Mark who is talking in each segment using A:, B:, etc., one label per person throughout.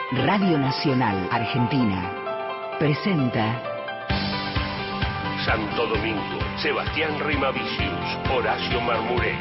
A: Radio Nacional Argentina presenta
B: Santo Domingo, Sebastián Rimavicius, Horacio Marmuré.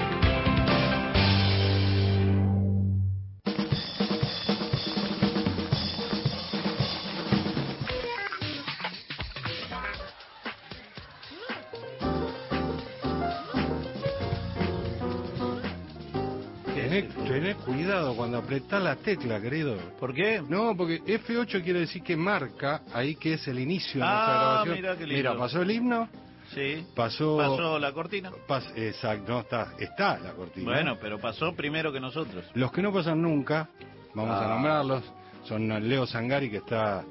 C: Tené cuidado cuando apretás la tecla, querido.
D: ¿Por qué?
C: No, porque F8 quiere decir que marca ahí que es el inicio de nuestra grabación.
D: Mira qué lindo.
C: Mira, pasó el himno.
D: Sí.
C: Pasó
D: la cortina.
C: Exacto, no, está la cortina.
D: Bueno, pero pasó primero que nosotros.
C: Los que no pasan nunca, vamos a nombrarlos, son Leo Zangari, que está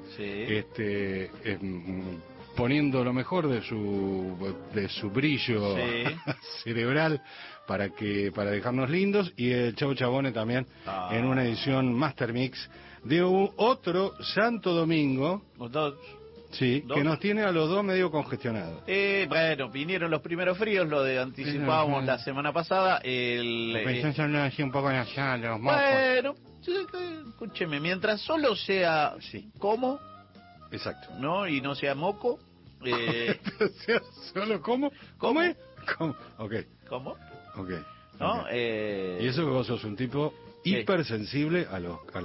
C: poniendo lo mejor de su brillo cerebral para dejarnos lindos, y el Chau Chabone también en una edición Master Mix de otro Santo Domingo. Sí, ¿dos? Que nos tiene a los dos medio congestionados.
D: Bueno, vinieron los primeros fríos, lo de anticipábamos la semana pasada.
C: Son así un poco nasal, los mocos.
D: Bueno, escúcheme, mientras solo sea como,
C: exacto,
D: ¿no? Y no sea moco.
C: ¿Sea solo como? ¿Cómo es? ¿Cómo? Ok.
D: ¿Cómo?
C: Ok.
D: ¿No?
C: Y eso que vos sos un tipo hipersensible a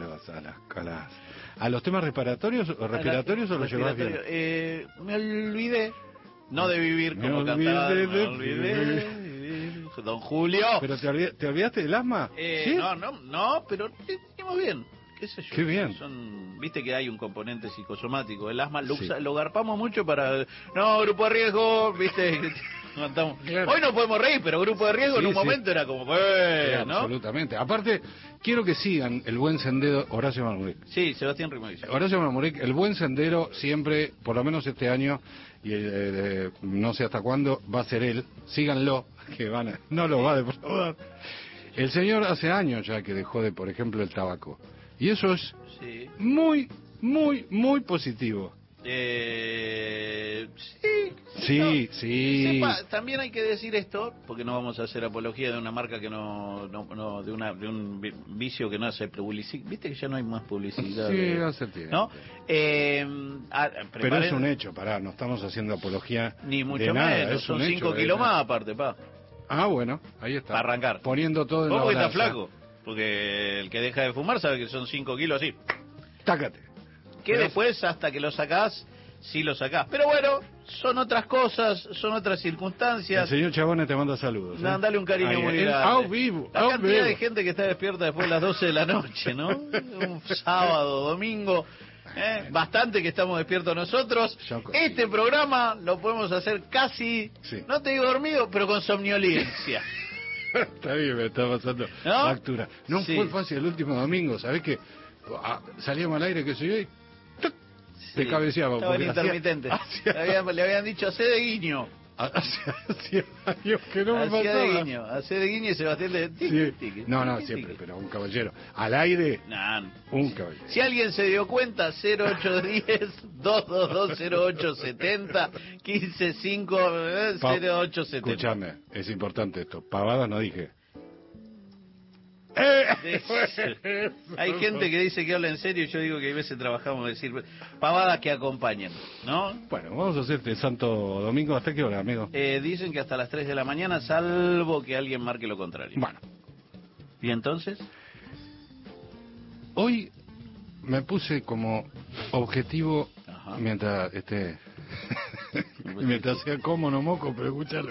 C: los temas respiratorios o lo llevas bien.
D: Me olvidé no de vivir como cantar. Me olvidé. Don Julio.
C: ¿Pero te olvidaste del asma? ¿Sí?
D: No, pero estamos bien. ¿Qué sé yo?
C: Qué bien.
D: Viste que hay un componente psicosomático. El asma lo garpamos mucho para... No, grupo de riesgo, viste... Claro. Hoy no podemos reír, pero grupo de riesgo en un momento era como... ¿no?
C: Absolutamente. Aparte, quiero que sigan el buen sendero Horacio Marmuré.
D: Sí, Sebastián Rimavicius.
C: Horacio Marmuré, el buen sendero siempre, por lo menos este año, y no sé hasta cuándo, va a ser él. Síganlo, que no lo va a defraudar. El señor hace años ya que dejó por ejemplo, el tabaco. Y eso es muy, muy, muy positivo. Sí.
D: También hay que decir esto, porque no vamos a hacer apología de una marca que de un vicio que no hace publicidad. Viste que ya no hay más publicidad.
C: Sí, hace tiempo.
D: ¿No?
C: Pero es un hecho, no estamos haciendo apología
D: ni mucho
C: de nada,
D: menos, son 5 kilos más aparte,
C: bueno, ahí está.
D: Para arrancar.
C: Poniendo todo en la
D: balanza.
C: balanza.
D: Está flaco, porque el que deja de fumar sabe que son 5 kilos así.
C: Tácate.
D: Que después, hasta que lo sacás, sí lo sacás. Pero bueno, son otras cosas, son otras circunstancias.
C: El señor Chabone te manda saludos.
D: Dale un cariño muy grande. La cantidad de gente que está despierta después de las 12 de la noche, ¿no? Un sábado, domingo. Bastante que estamos despiertos nosotros. Este programa lo podemos hacer casi, no te digo dormido, pero con somnolencia.
C: Está bien, me está pasando factura. No fue fácil el último domingo, ¿sabés qué? Salíamos al aire, qué sé yo, y te cabeceaba.
D: Estaba intermitente. Le habían dicho, hacé de guiño.
C: Hacía años que no me pasaba.
D: Hacé de guiño y Sebastián de...
C: siempre, pero un caballero. Al aire, un caballero.
D: Si alguien se dio cuenta, 0810-222-0870, 155-0870.
C: Escúchame, es importante esto. Pavada no dije.
D: Hay gente que dice que habla en serio y yo digo que a veces trabajamos decir pavadas que acompañen, ¿no?
C: Bueno, vamos a hacerte Santo Domingo. ¿Hasta qué hora, amigo?
D: Dicen que hasta las 3 de la mañana, salvo que alguien marque lo contrario.
C: Bueno.
D: ¿Y entonces?
C: Hoy me puse como objetivo, mientras mientras sea como no moco, pero escúchalo,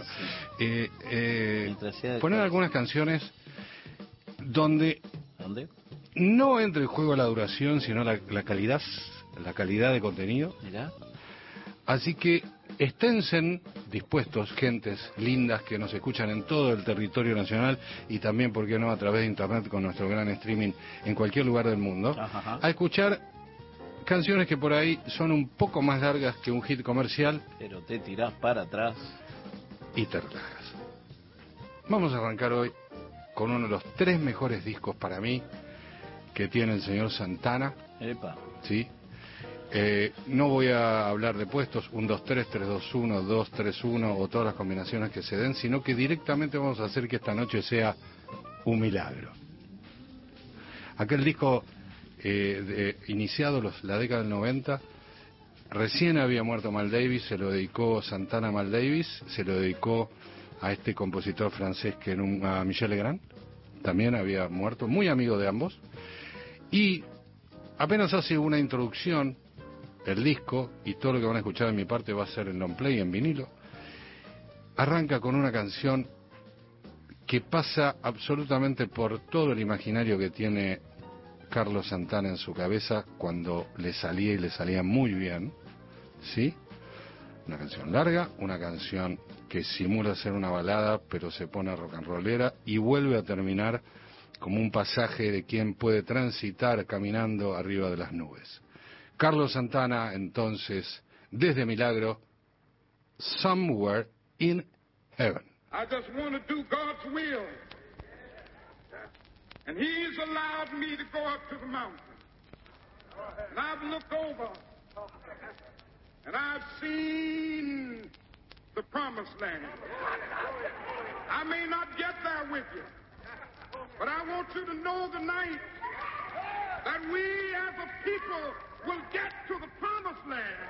C: poner algunas canciones donde no entre en juego la duración, sino la calidad de contenido.
D: Mirá.
C: Así que esténse dispuestos, gentes lindas que nos escuchan en todo el territorio nacional y también, ¿por qué no?, a través de internet con nuestro gran streaming en cualquier lugar del mundo, a escuchar canciones que por ahí son un poco más largas que un hit comercial.
D: Pero te tirás para atrás
C: y te relajas. Vamos a arrancar hoy con uno de los 3 mejores discos para mí que tiene el señor Santana.
D: Epa.
C: Sí. No voy a hablar de puestos 1, 2, 3, 3, 2, 1, 2, 3, 1 o todas las combinaciones que se den, sino que directamente vamos a hacer que esta noche sea un milagro. Aquel disco iniciado la década del 90, recién había muerto Miles Davis, se lo dedicó Santana a Miles Davis, se lo dedicó a este compositor francés a Michel Legrand, también había muerto, muy amigo de ambos, y apenas hace una introducción, el disco, y todo lo que van a escuchar de mi parte va a ser en long play, en vinilo, arranca con una canción que pasa absolutamente por todo el imaginario que tiene Carlos Santana en su cabeza cuando le salía muy bien, ¿sí? Una canción larga, una canción que simula ser una balada, pero se pone rock and rollera y vuelve a terminar como un pasaje de quien puede transitar caminando arriba de las nubes. Carlos Santana, entonces, desde Milagro, Somewhere in Heaven.
E: I just want to do God's will. And He's allowed me to go up to the mountain. And I've looked over and I've seen the promised land. I may not get there with you, but I want you to know tonight that we as a people will get to the promised land.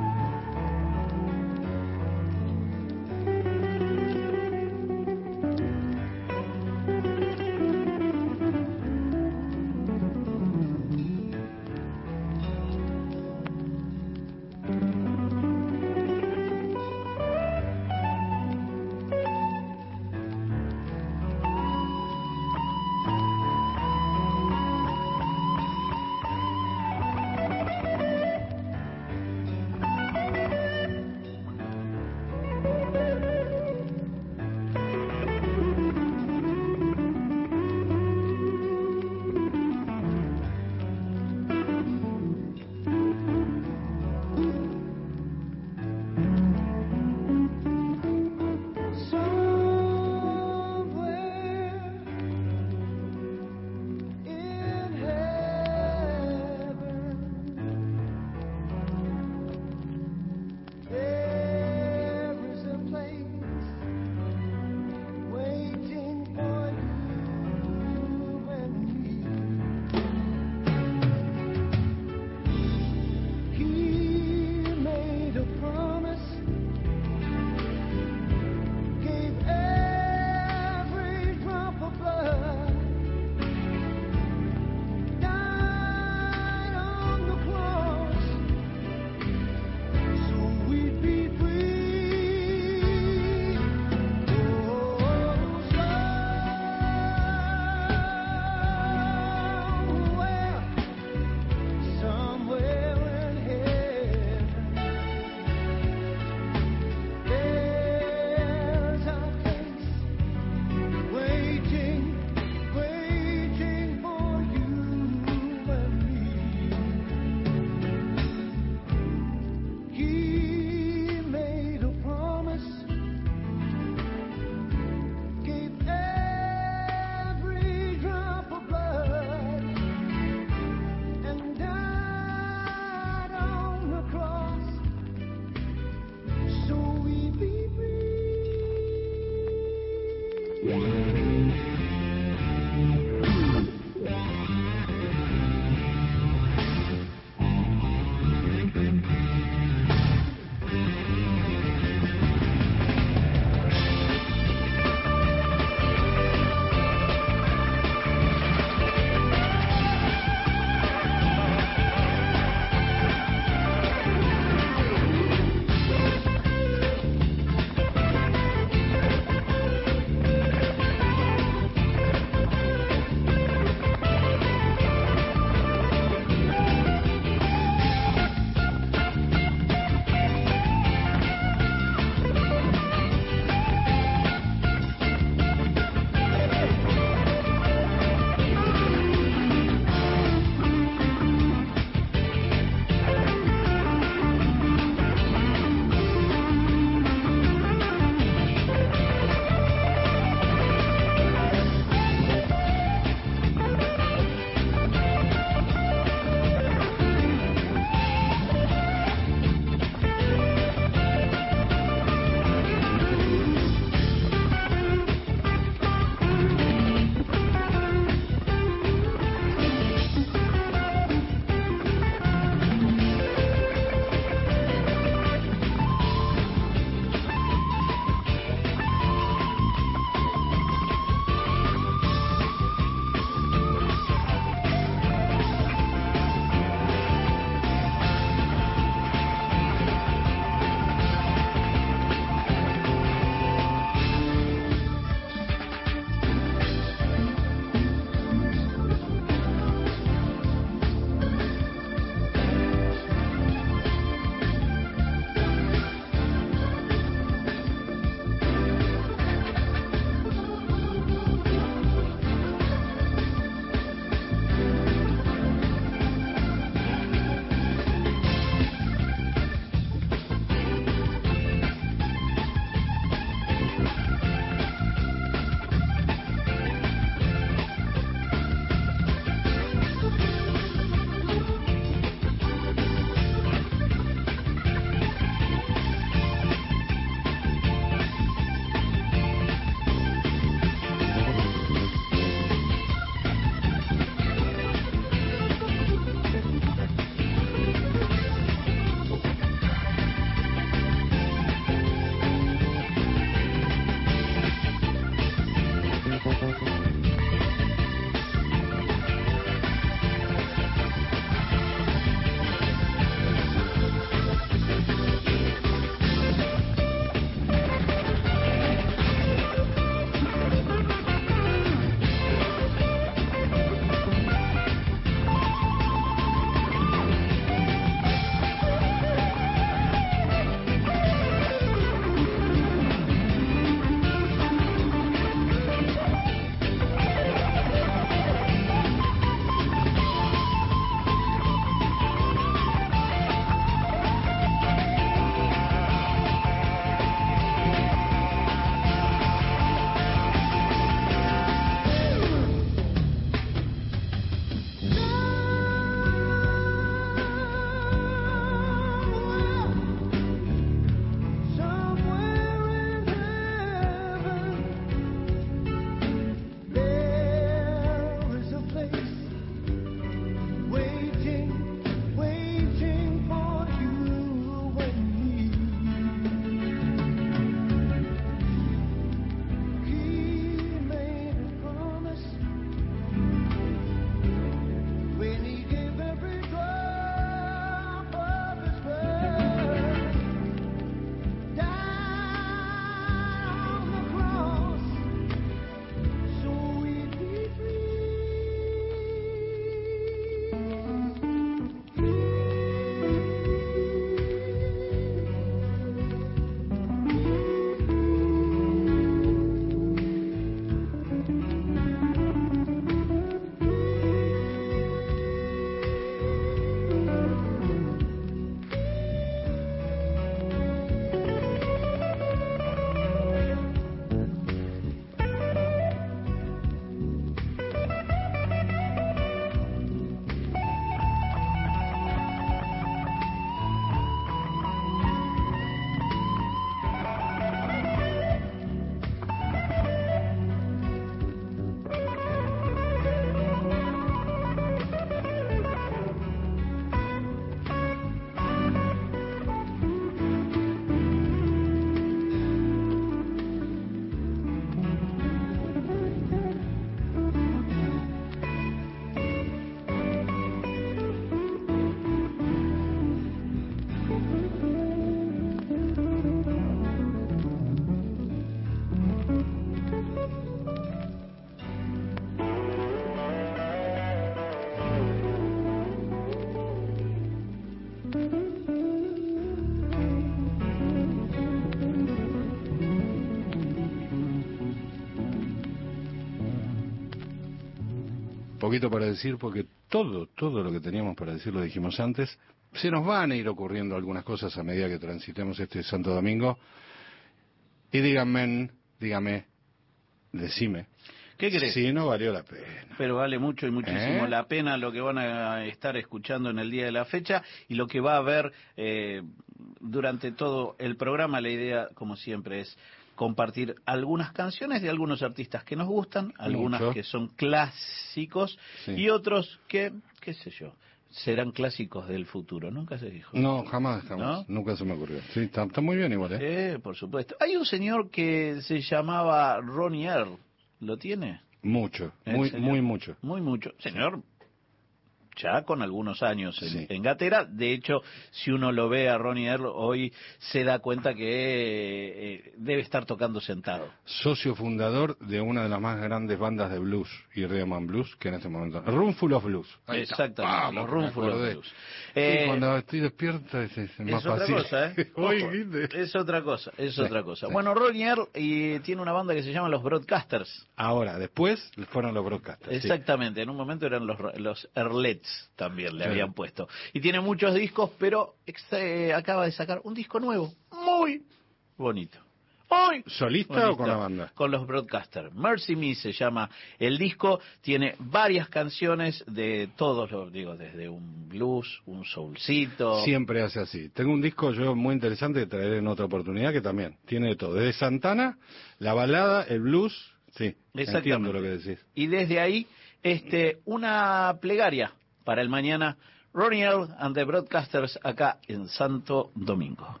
C: poquito para decir, porque todo lo que teníamos para decir lo dijimos antes. Se nos van a ir ocurriendo algunas cosas a medida que transitemos este Santo Domingo. Y dígame, decime.
D: ¿Qué crees?
C: Sí, no valió la pena.
D: Pero vale mucho y muchísimo la pena lo que van a estar escuchando en el día de la fecha y lo que va a haber durante todo el programa. La idea, como siempre, es compartir algunas canciones de algunos artistas que nos gustan, algunas que son clásicos y otros que, qué sé yo, serán clásicos del futuro. Nunca se dijo.
C: No, jamás. ¿No? Nunca se me ocurrió. Sí, está muy bien igual,
D: por supuesto. Hay un señor que se llamaba Ronnie Earl. ¿Lo tiene?
C: Mucho, muy mucho.
D: Muy mucho. Señor, ya con algunos años en gatera. De hecho, si uno lo ve a Ronnie Earl hoy, se da cuenta que debe estar tocando sentado.
C: Socio fundador de una de las más grandes bandas de blues y rhythm and blues que en este momento... Roomful of Blues.
D: Exactamente, los Roomful of Blues.
C: Cuando estoy despierto es más fácil.
D: Es otra cosa. Bueno, Ronnie Earl tiene una banda que se llama Los Broadcasters.
C: Ahora, después fueron los Broadcasters.
D: Exactamente, en un momento eran los Earlets. También le habían puesto. Y tiene muchos discos, pero acaba de sacar un disco nuevo, muy bonito.
C: ¿Solista bonito, o con la banda?
D: Con los Broadcasters. Mercy Me se llama el disco, tiene varias canciones de todos los, desde un blues, un soulcito.
C: Siempre hace así. Tengo un disco yo muy interesante que traeré en otra oportunidad que también tiene de todo. Desde Santana, la balada, el blues, sí, entiendo lo que decís.
D: Y desde ahí, una plegaria para el mañana, Ronnie Earl and the Broadcasters acá en Santo Domingo.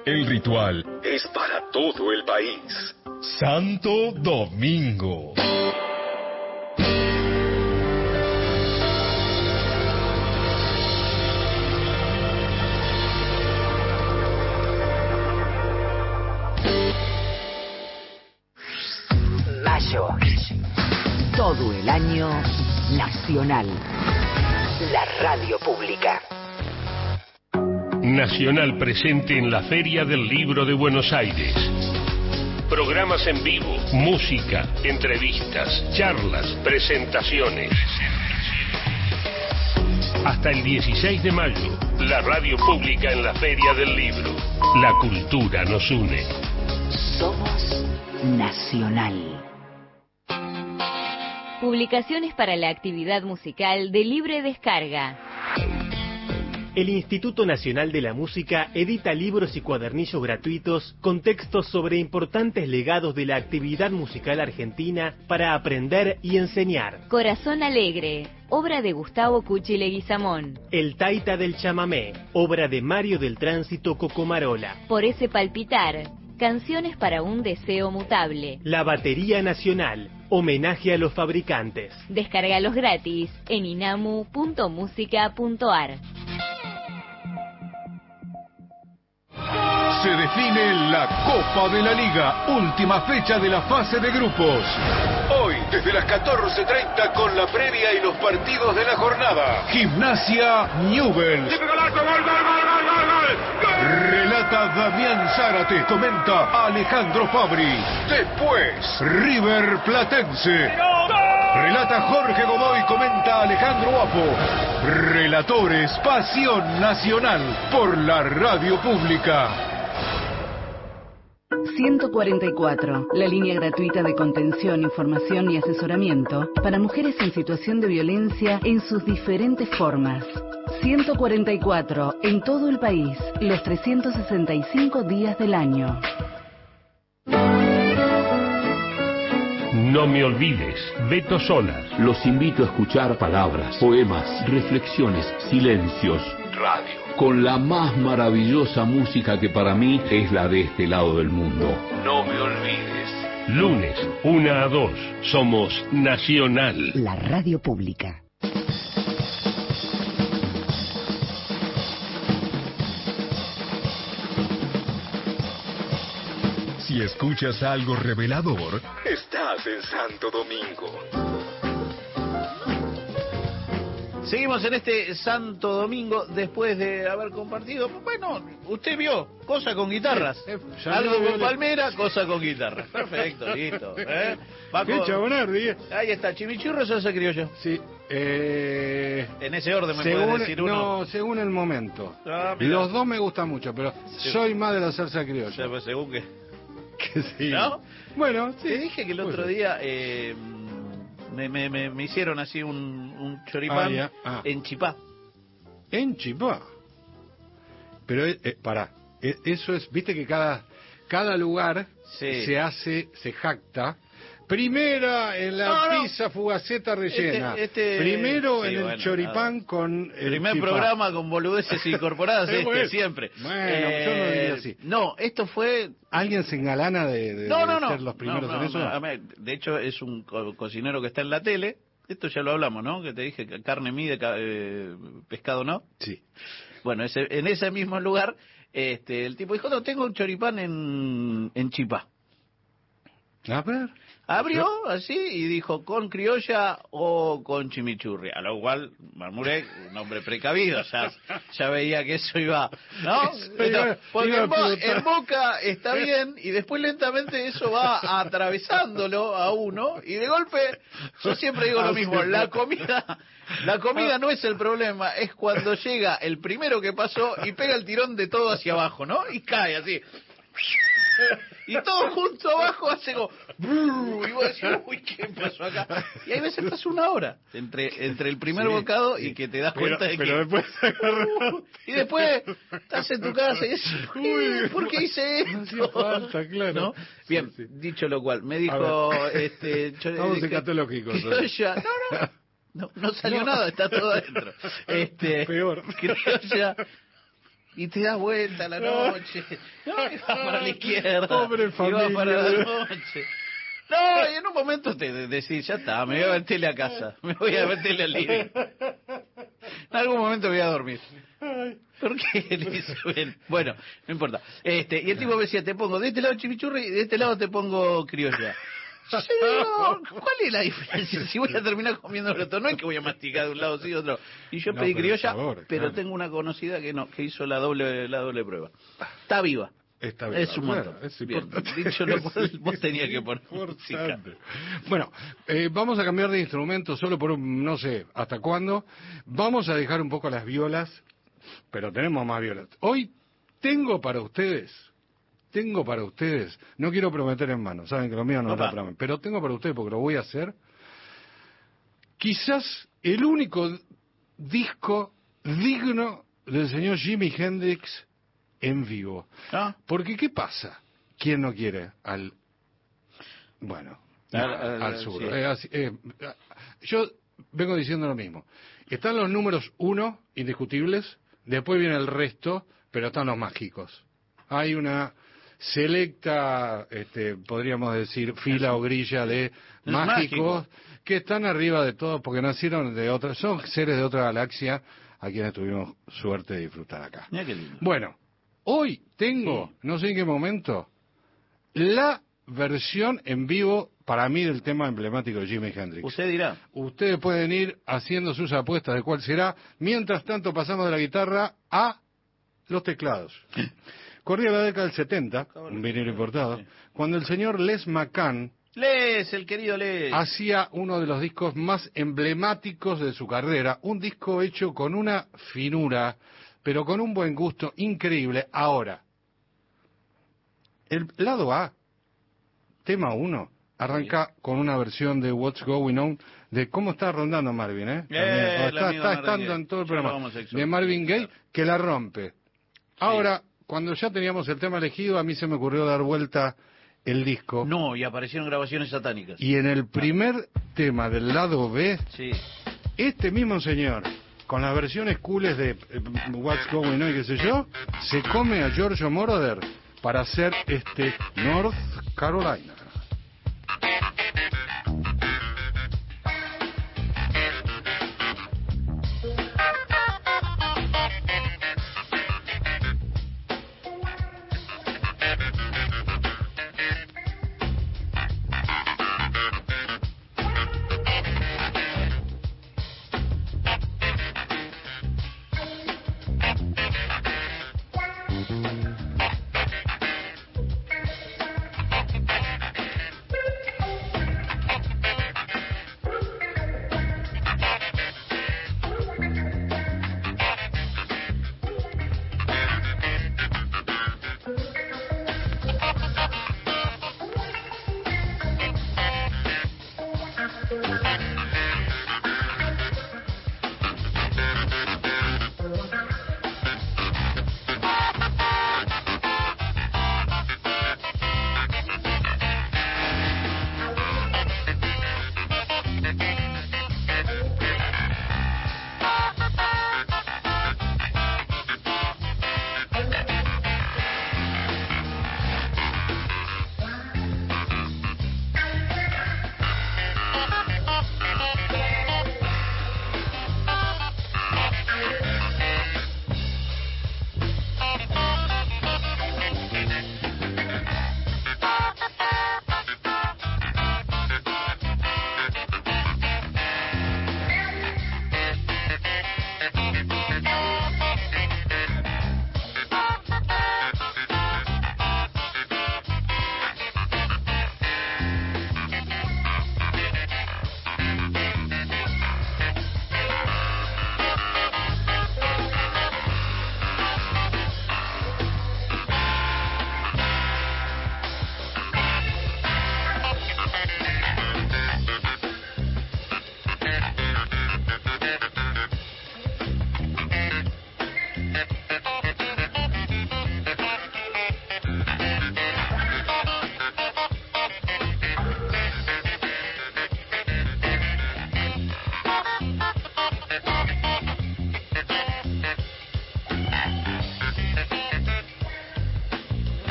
B: El ritual es para todo el país. Santo Domingo.
A: Mayo. Todo el año nacional. La radio pública.
B: Nacional presente en la Feria del Libro de Buenos Aires. Programas en vivo, música, entrevistas, charlas, presentaciones. Hasta el 16 de mayo, la radio pública en la Feria del Libro. La cultura nos une.
A: Somos Nacional.
F: Publicaciones para la actividad musical de libre descarga.
G: El Instituto Nacional de la Música edita libros y cuadernillos gratuitos con textos sobre importantes legados de la actividad musical argentina para aprender y enseñar.
F: Corazón Alegre, obra de Gustavo Cuchi Leguizamón.
G: El Taita del Chamamé, obra de Mario del Tránsito Cocomarola.
F: Por ese palpitar, canciones para un deseo mutable.
G: La Batería Nacional, homenaje a los fabricantes.
F: Descárgalos gratis en inamu.musica.ar.
H: Se define la Copa de la Liga, última fecha de la fase de grupos. Hoy, desde las 14:30, con la previa y los partidos de la jornada. Gimnasia Newell's. Relata Damián Zárate, comenta Alejandro Fabri. Después, River Platense. Relata Jorge Godoy, comenta Alejandro Guapo. Relatores, Pasión Nacional por la radio pública.
A: 144, la línea gratuita de contención, información y asesoramiento para mujeres en situación de violencia en sus diferentes formas. 144, en todo el país, los 365 días del año.
B: No me olvides, Beto Solas.
I: Los invito a escuchar palabras, poemas, reflexiones, silencios, radio, con la más maravillosa música que para mí es la de este lado del mundo. No me olvides.
B: Lunes, 1 a 2, somos Nacional.
A: La radio pública.
B: Si escuchas algo revelador, estás en Santo Domingo.
D: Seguimos en este Santo Domingo después de haber compartido, bueno, usted vio, cosa con guitarras. Algo con palmera, cosa con guitarras. Perfecto, listo.
C: Qué chabonardi.
D: Ahí está, chimichurro o salsa criolla.
C: Sí.
D: En ese orden me puedes decir uno.
C: No, según el momento. Los dos me gustan mucho, pero soy más de la salsa criolla.
D: Pues según qué.
C: Que sí.
D: ¿No?
C: Bueno, sí.
D: Te dije que el otro día me hicieron así un choripán en Chipá.
C: ¿En Chipá? Pero, pará, eso es, viste que cada lugar se jacta. Primera en la pizza fugaceta rellena. Primero en el choripán con el
D: primer
C: chipá.
D: Programa con boludeces incorporadas siempre.
C: Bueno, yo no diría así.
D: No, esto fue...
C: ¿Alguien se engalana de ser los primeros en eso?
D: De hecho, es un cocinero que está en la tele. Esto ya lo hablamos, ¿no? Que te dije que carne mide, pescado no.
C: Sí.
D: Bueno, en ese mismo lugar, el tipo dijo, no, tengo un choripán en Chipá.
C: A ver.
D: Abrió así y dijo, ¿con criolla o con chimichurri? A lo cual Marmurek, un hombre precavido, ya veía que eso iba, ¿no? Porque en boca está bien y después lentamente eso va atravesándolo a uno y de golpe, yo siempre digo lo mismo, la comida no es el problema, es cuando llega el primero que pasó y pega el tirón de todo hacia abajo, ¿no? Y cae así. Y todo junto abajo hace como... Y vos decís, uy, ¿qué pasó acá? Y hay veces pasa una hora entre el primer bocado y que te das cuenta de que...
C: Después
D: y después estás en tu casa y dices, ¿por qué hice esto?
C: No hacía falta, claro.
D: ¿No? Bien, dicho lo cual, me dijo...
C: Vamos escatológicos.
D: No salió nada, está todo adentro.
C: Peor.
D: Criolla... y te das vuelta a la noche. No, y vas para la izquierda.
C: Pobre familia.
D: Y vas para la noche. No, y en un momento te decís, ya está, me voy a ver tele a casa. Me voy a ver tele al living. En algún momento voy a dormir. ¿Por qué, Elizabeth? Bueno, no importa. Y el tipo me decía, te pongo de este lado chimichurri y de este lado te pongo criolla. Yo, ¿cuál es la diferencia? Si voy a terminar comiendo esto, no es que voy a masticar de un lado sí y otro. Y yo pedí criolla, pero claro, tengo una conocida que no, que hizo la doble prueba. Está viva.
C: Está bien,
D: es un montón.
C: Es
D: bien, dicho lo cual, vos tenías que poner música.
C: Bueno, vamos a cambiar de instrumento solo por no sé hasta cuándo. Vamos a dejar un poco las violas, pero tenemos más violas. Hoy tengo para ustedes, no quiero prometer en mano, saben que lo mío no lo prometo, pero tengo para ustedes porque lo voy a hacer. Quizás el único disco digno del señor Jimi Hendrix en vivo. Porque ¿qué pasa? ¿Quién no quiere al sur? Sí. Yo vengo diciendo lo mismo. Están los números 1 indiscutibles, después viene el resto, pero están los mágicos. Hay una selecta, podríamos decir, fila o grilla de mágicos que están arriba de todos porque nacieron de otras, son seres de otra galaxia a quienes tuvimos suerte de disfrutar acá.
D: Mira qué lindo.
C: Bueno, hoy tengo, no sé en qué momento, la versión en vivo para mí del tema emblemático de Jimi Hendrix.
D: Usted dirá.
C: Ustedes pueden ir haciendo sus apuestas de cuál será. Mientras tanto pasamos de la guitarra a los teclados. Corría la década del 70, un vinilo importado, cuando el señor Les McCann,
D: el querido Les,
C: hacía uno de los discos más emblemáticos de su carrera, un disco hecho con una finura, pero con un buen gusto increíble. Ahora, el lado A, tema 1, arranca con una versión de What's Going On, de cómo está rondando Marvin, está estando en todo el programa, de Marvin Gaye, que la rompe. Ahora, cuando ya teníamos el tema elegido, a mí se me ocurrió dar vuelta el disco.
D: No, y aparecieron grabaciones satánicas.
C: Y en el primer tema del lado B, este mismo señor, con las versiones cooles de What's Going On y qué sé yo, se come a Giorgio Moroder para hacer North Carolina.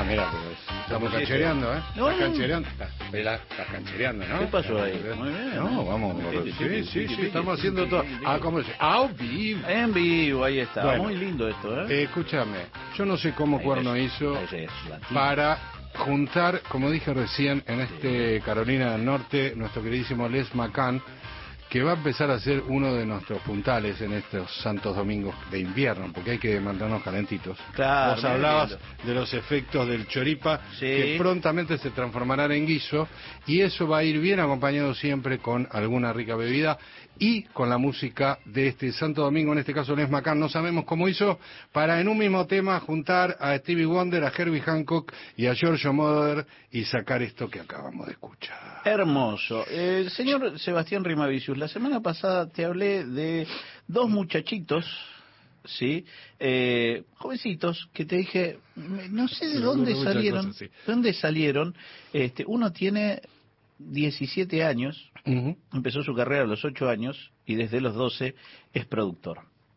C: Ah, mira, pues estamos canchereando, ¿eh?
D: No,
C: Estás canchereando. Estás canchereando, ¿no?
D: ¿Qué pasó ahí? Muy bien.
C: No, vamos. Sí, estamos haciendo todo. Ah, ¿cómo se? vivo.
D: En vivo, ahí está. Bueno, muy lindo esto, ¿eh?
C: Escúchame, yo no sé cómo Cuerno hizo para juntar, como dije recién, en Carolina del Norte, nuestro queridísimo Les McCann, que va a empezar a ser uno de nuestros puntales en estos santos domingos de invierno, porque hay que mantenernos calentitos.
D: Claro.
C: Vos hablabas de los efectos del choripa, que prontamente se transformarán en guiso, y eso va a ir bien acompañado siempre con alguna rica bebida y con la música de este Santo Domingo, en este caso Les McCann. No sabemos cómo hizo para en un mismo tema juntar a Stevie Wonder, a Herbie Hancock y a Giorgio Moroder y sacar esto que acabamos de escuchar.
D: Hermoso. Señor Sebastián Rimavicius, la semana pasada te hablé de dos muchachitos, ¿sí? Jovencitos, que te dije, no sé de dónde salieron. Cosas, sí. ¿Dónde salieron? Uno tiene 17 años, empezó su carrera a los 8 años y desde los 12 es productor.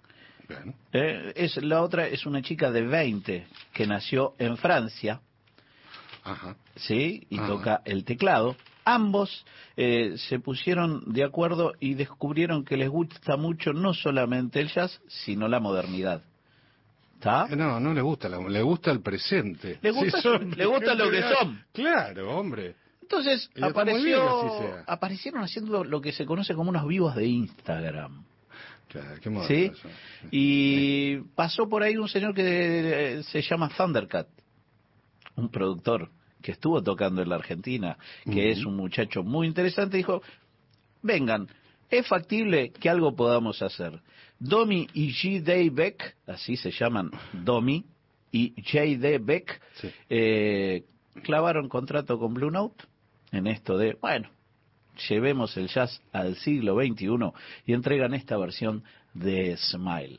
D: La otra es una chica de 20 que nació en Francia, ¿sí? Y toca el teclado. Ambos se pusieron de acuerdo y descubrieron que les gusta mucho no solamente el jazz, sino la modernidad. ¿Está?
C: No le gusta, le gusta el presente.
D: Le gusta lo que son.
C: Claro, hombre.
D: Entonces aparecieron haciendo lo que se conoce como unos vivos de Instagram.
C: Claro, qué moderno,
D: ¿sí?
C: Eso.
D: Y pasó por ahí un señor que se llama Thundercat, un productor que estuvo tocando en la Argentina, que es un muchacho muy interesante. Dijo, vengan, es factible que algo podamos hacer. Domi y J.D. Beck, así se llaman, Domi y J.D. Beck, clavaron contrato con Blue Note en esto de, bueno, llevemos el jazz al siglo XXI y entregan esta versión de Smile.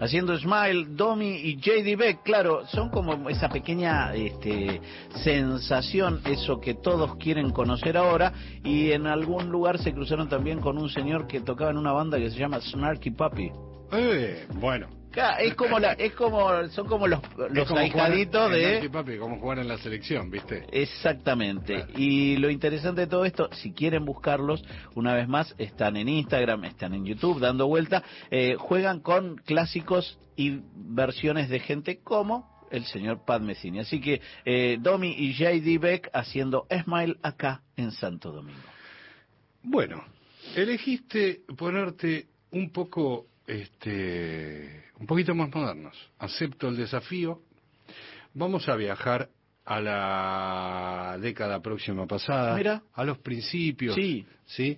D: haciendo Smile, Domi y J.D. Beck. Claro, son como esa pequeña sensación, eso que todos quieren conocer ahora, y en algún lugar se cruzaron también con un señor que tocaba en una banda que se llama Snarky Puppy.
C: Bueno.
D: Son como los ahijaditos de...
C: Papi, como jugar en la selección, ¿viste?
D: Exactamente. Claro. Y lo interesante de todo esto, si quieren buscarlos, una vez más, están en Instagram, están en YouTube, dando vuelta, juegan con clásicos y versiones de gente como el señor Pat Metheny. Así que Domi y J.D. Beck haciendo Smile acá en Santo Domingo.
C: Bueno, elegiste ponerte un poco... un poquito más modernos. Acepto el desafío. Vamos a viajar a la década próxima pasada.
D: Mira.
C: A los principios.
D: Sí.
C: ¿Sí?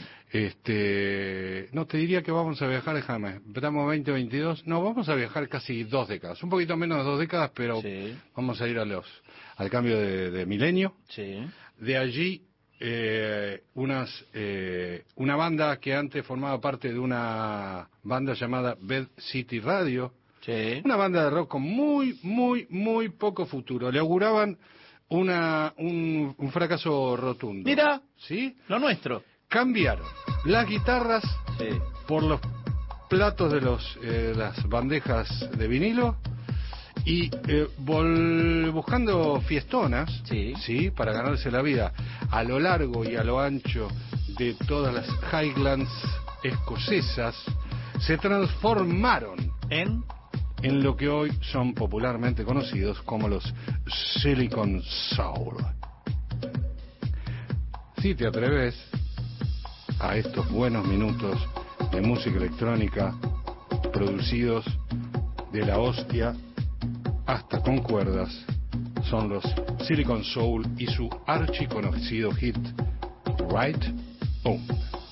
C: No, te diría que vamos a viajar, déjame, empezamos 2022. No, vamos a viajar casi 2 décadas. Un poquito menos de 2 décadas, pero vamos a ir al cambio de milenio.
D: Sí.
C: De allí... una banda que antes formaba parte de una banda llamada Bed City Radio, una banda de rock con muy poco futuro. Le auguraban un fracaso rotundo.
D: Mira,
C: ¿sí?
D: Lo nuestro.
C: Cambiaron las guitarras por los platos de las bandejas de vinilo. Y buscando fiestonas, sí, para ganarse la vida a lo largo y a lo ancho de todas las Highlands escocesas, se transformaron en lo que hoy son popularmente conocidos como los Silicon Soul. Si te atreves a estos buenos minutos de música electrónica producidos de la hostia hasta con cuerdas, son los Silicon Soul y su archiconocido hit Right On.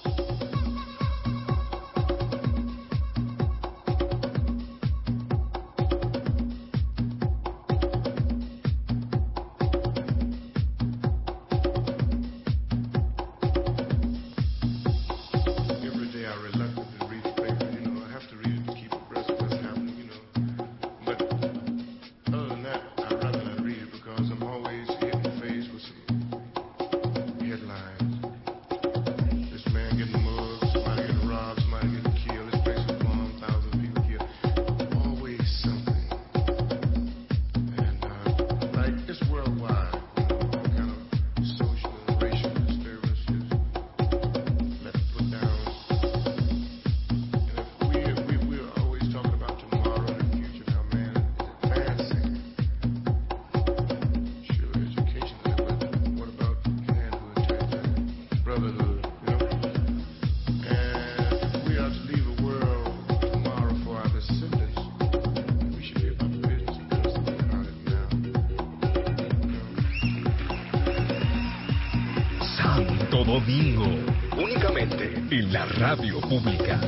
H: Domingo, únicamente en la radio pública.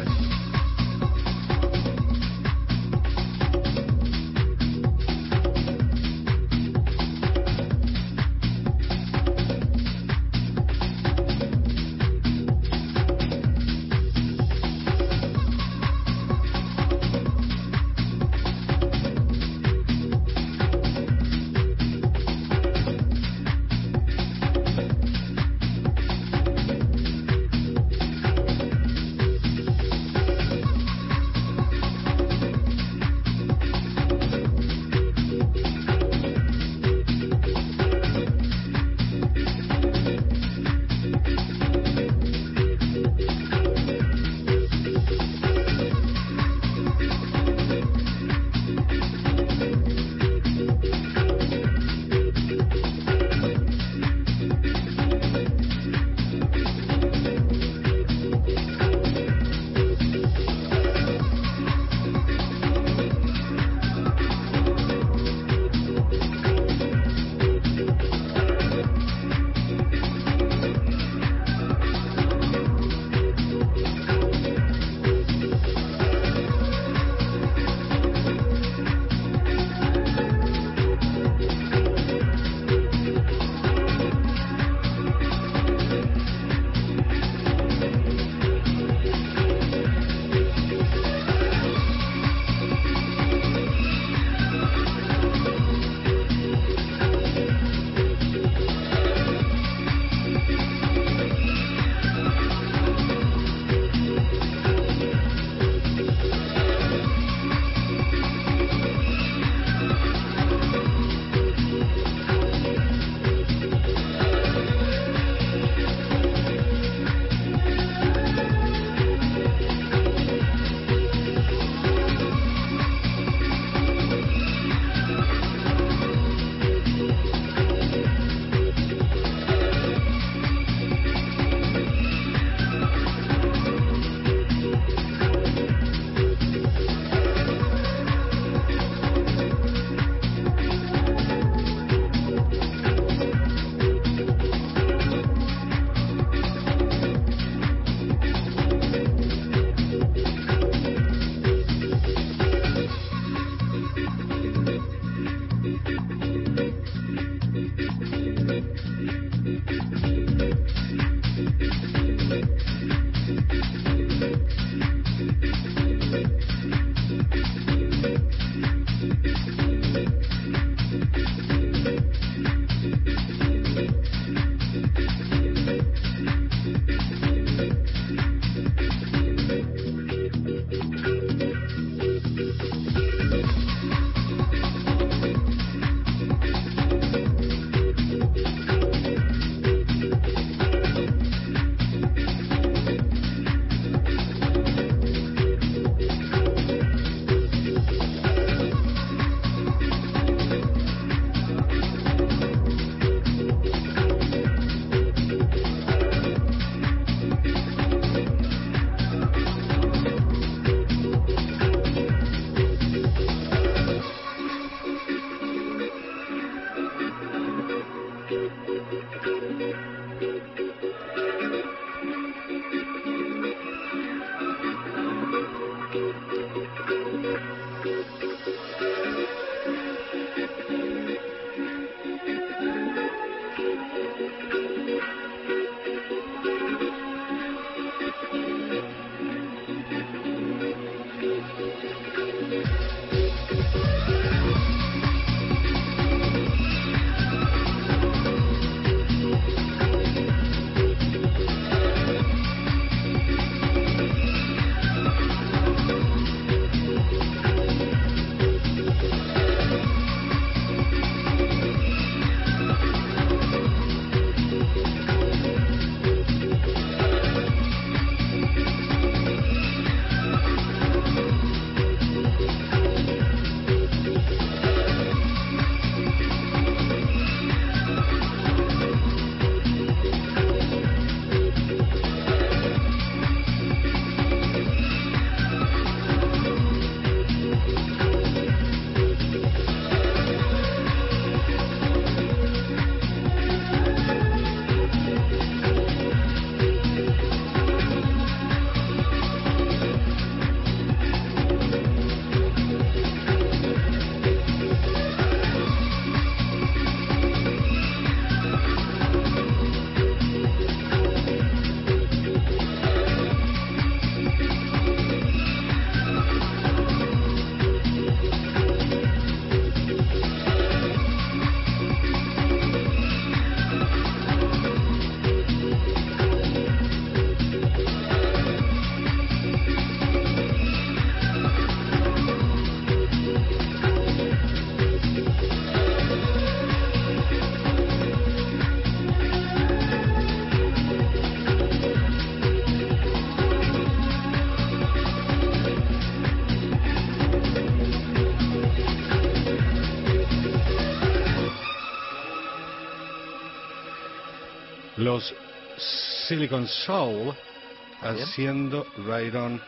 C: los Silicon Soul haciendo Ride On.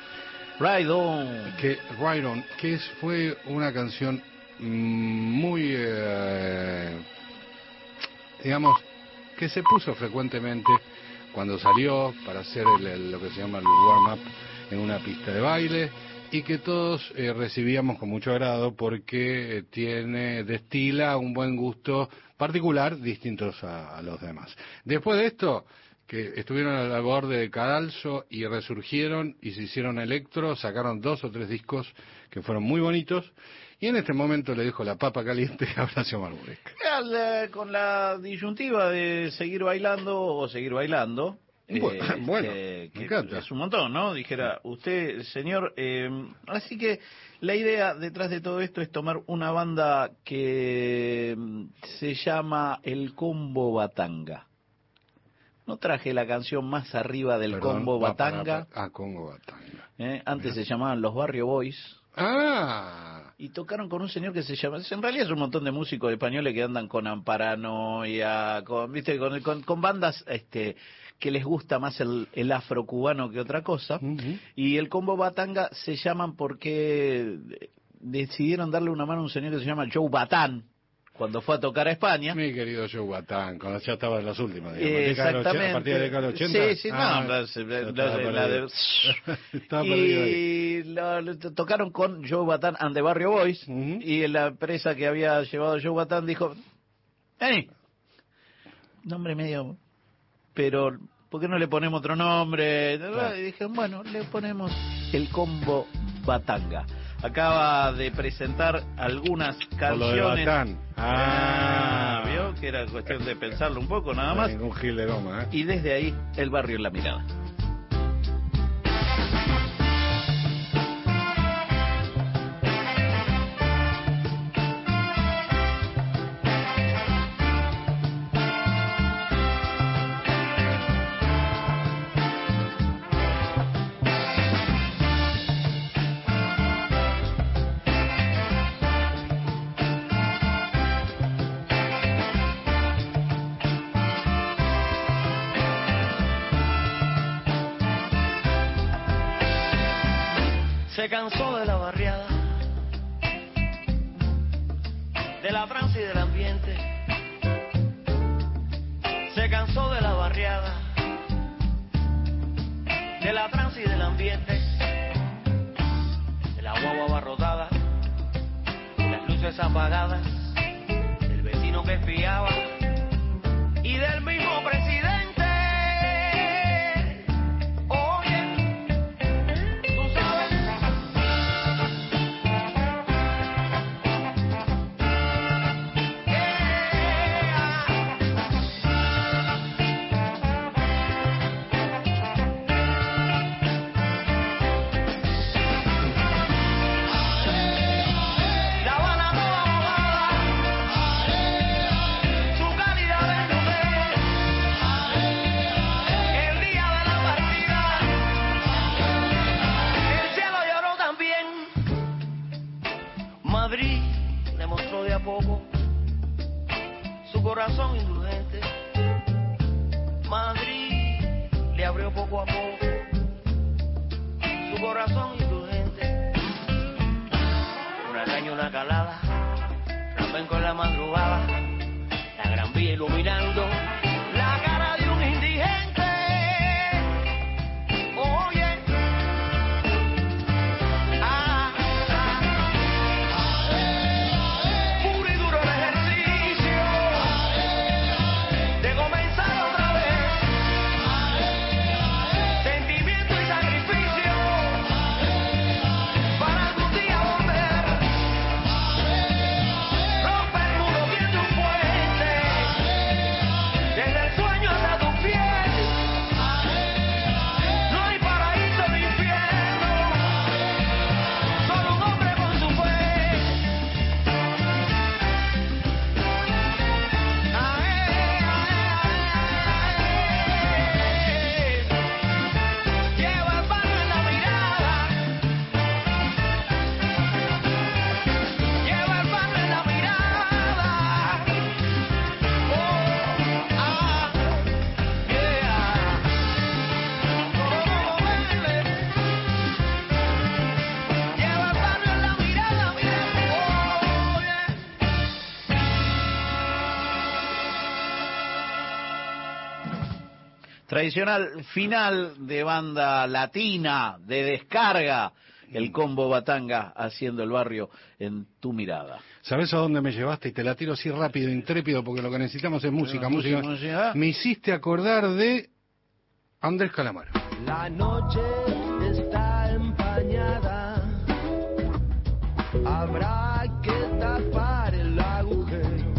C: Ride On, que fue una canción muy, digamos, que se puso frecuentemente cuando salió para hacer lo que se llama el warm-up en una pista de baile, y que todos recibíamos con mucho agrado porque destila un buen gusto particular, distintos a los demás. Después de esto, que estuvieron al borde de cadalso y resurgieron y se hicieron electro, sacaron 2 o 3 discos que fueron muy bonitos, y en este momento le dejo la papa caliente a Horacio Marburek.
D: Con la disyuntiva de seguir bailando o seguir bailando.
C: Bueno, me encanta.
D: Es un montón, ¿no? Dijera usted, señor. Así que la idea detrás de todo esto es tomar una banda que se llama El Combo Batanga. No traje la canción más arriba del Combo Batanga.
C: Combo Batanga.
D: Antes se llamaban Los Barrio Boys. Y tocaron con un señor que se llama... En realidad es un montón de músicos españoles que andan con Amparanoia, con bandas que les gusta más el afrocubano que otra cosa. Y el Combo Batanga se llaman porque decidieron darle una mano a un señor que se llama Joe Batán, cuando fue a tocar a España.
C: Mi querido Joe Batán, cuando ya estaba en las últimas,
D: exactamente.
C: A partir de la década del 80.
D: Sí, y tocaron con Joe Batán and the Barrio Boys, y la empresa que había llevado a Joe Batán dijo, nombre medio, pero ¿por qué no le ponemos otro nombre? Y dije, bueno, le ponemos El Combo Batanga. Acaba de presentar algunas canciones.
C: Lo de Batán.
D: Vio que era cuestión de pensarlo un poco, nada más.
C: Ningún gil de goma,
D: Y desde ahí, El Barrio en la Mirada.
J: Se cansó de la barriada, de la trance y del ambiente. Se cansó de la barriada, de la trance y del ambiente. De la guagua abarrotada, de las luces apagadas, del vecino que espiaba y del mismo presidente. Corazón indulgente, Madrid le abrió poco a poco su corazón indulgente. Una caña, una calada, flamenco en la madrugada, la Gran Vía iluminando la cara de un indigente. Oye, puro y duro el ejercicio de comenzar otra vez, sentimiento y sacrificio para algún día volver, romper el muro viendo un puente
D: Tradicional final de banda latina, de descarga. El combo Batanga haciendo el barrio en tu mirada.
C: ¿Sabes a dónde me llevaste? Y te la tiro así rápido, intrépido, porque lo que necesitamos es música. Me hiciste acordar de Andrés Calamaro.
K: La noche está empañada, habrá que tapar el agujero.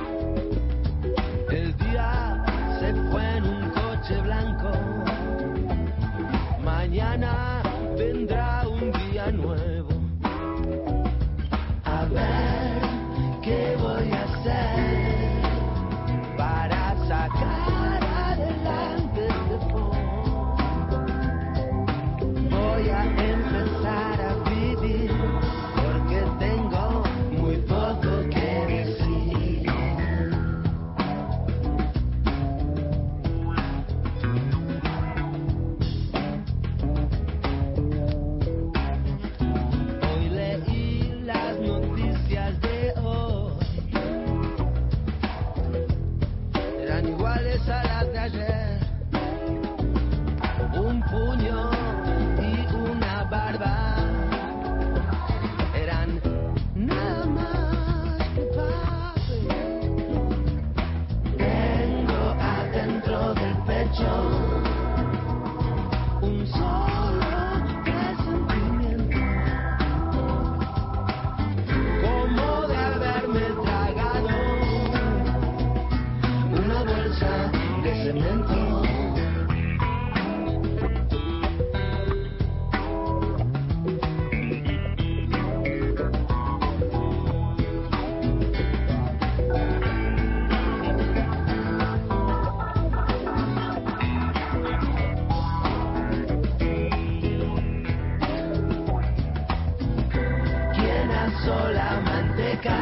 K: El día se fue en un coche blanco, mañana vendrá un día nuevo. A ver qué voy a hacer para sacar adelante este fondo. Voy a empezar a vivir porque tengo muy poco que decir. Hoy leí las noticias de hoy, eran iguales a las de ayer. Un puño y una barba eran nada más que papel. Tengo adentro del pecho un solo presentimiento, como de haberme tragado una bolsa de cemento. ¿Quién asó la manteca?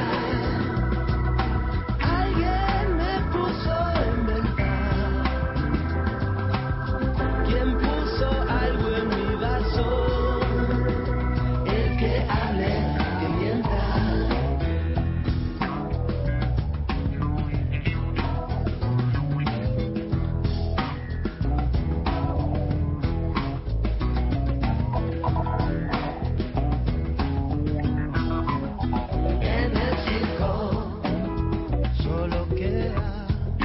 K: Alguien me puso a inventar. ¿Quién puso algo en mi vaso? El que hable, que mienta. En el circo solo queda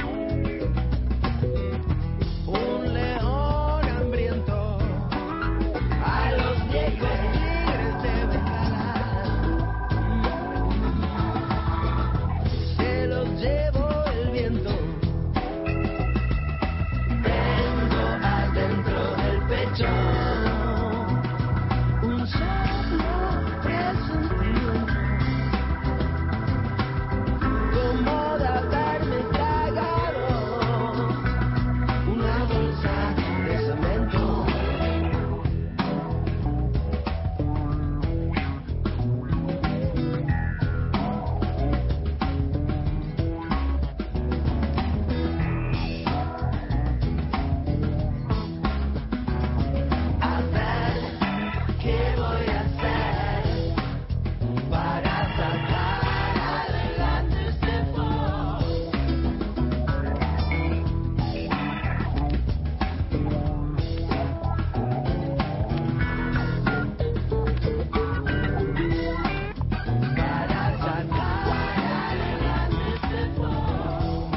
K: un león hambriento. A los viejos tigres de Bengala se los llevó el viento. Tengo adentro del pecho un solo presentimiento, como de haberme tragado una bolsa de cemento. A ver qué voy a hacer para sacar adelante este fondo. Para sacar adelante este fondo.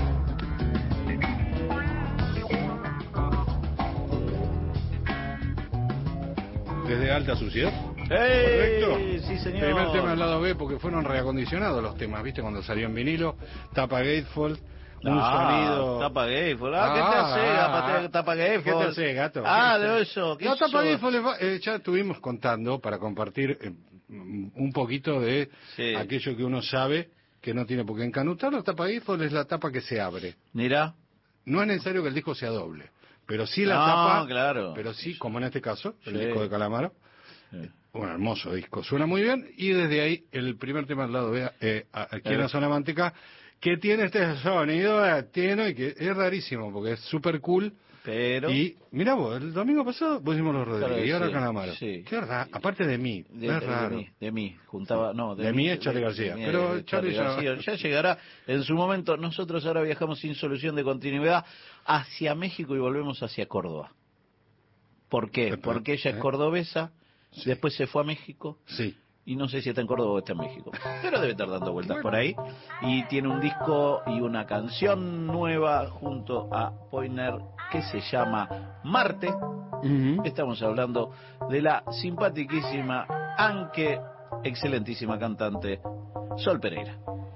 C: Desde Alta Suciedad.
D: ¡Ey!
C: ¿Correcto?
D: Sí, señor.
C: Primer tema del lado B, porque fueron reacondicionados los temas, ¿viste? Cuando salió en vinilo, tapa Gatefold, un sonido...
D: Tapa Gatefold. ¿Qué te hace, Tapa Gatefold?
C: ¿Qué te hace, gato?
D: De eso.
C: No, Tapa Gatefold ya estuvimos contando para compartir un poquito de aquello que uno sabe que no tiene por qué encanutar. La Tapa Gatefold es la tapa que se abre.
D: Mira.
C: No es necesario que el disco sea doble, pero sí la tapa,
D: claro.
C: Pero sí, como en este caso, el disco de Calamaro. Un hermoso disco, suena muy bien. Y desde ahí, el primer tema al lado B, aquí en la zona manteca, que tiene este sonido latino y que es rarísimo, porque es súper cool.
D: Pero...
C: Y mirá vos, el domingo pasado pusimos los Rodríguez y ahora
D: sí,
C: Calamaro.
D: sí.
C: Qué raro, aparte de mí, es raro.
D: De mí, juntaba, no,
C: de mí es Charly García, pero Charly
D: ya llegará en su momento. Nosotros ahora viajamos sin solución de continuidad hacia México y volvemos hacia Córdoba. ¿Por qué? Porque ella es cordobesa, después se fue a México.
C: Sí.
D: Y no sé si está en Córdoba o está en México, pero debe estar dando vueltas por ahí. Y tiene un disco y una canción nueva junto a Poiner que se llama Marte. Estamos hablando de la simpaticísima, aunque excelentísima cantante Sol Pereira.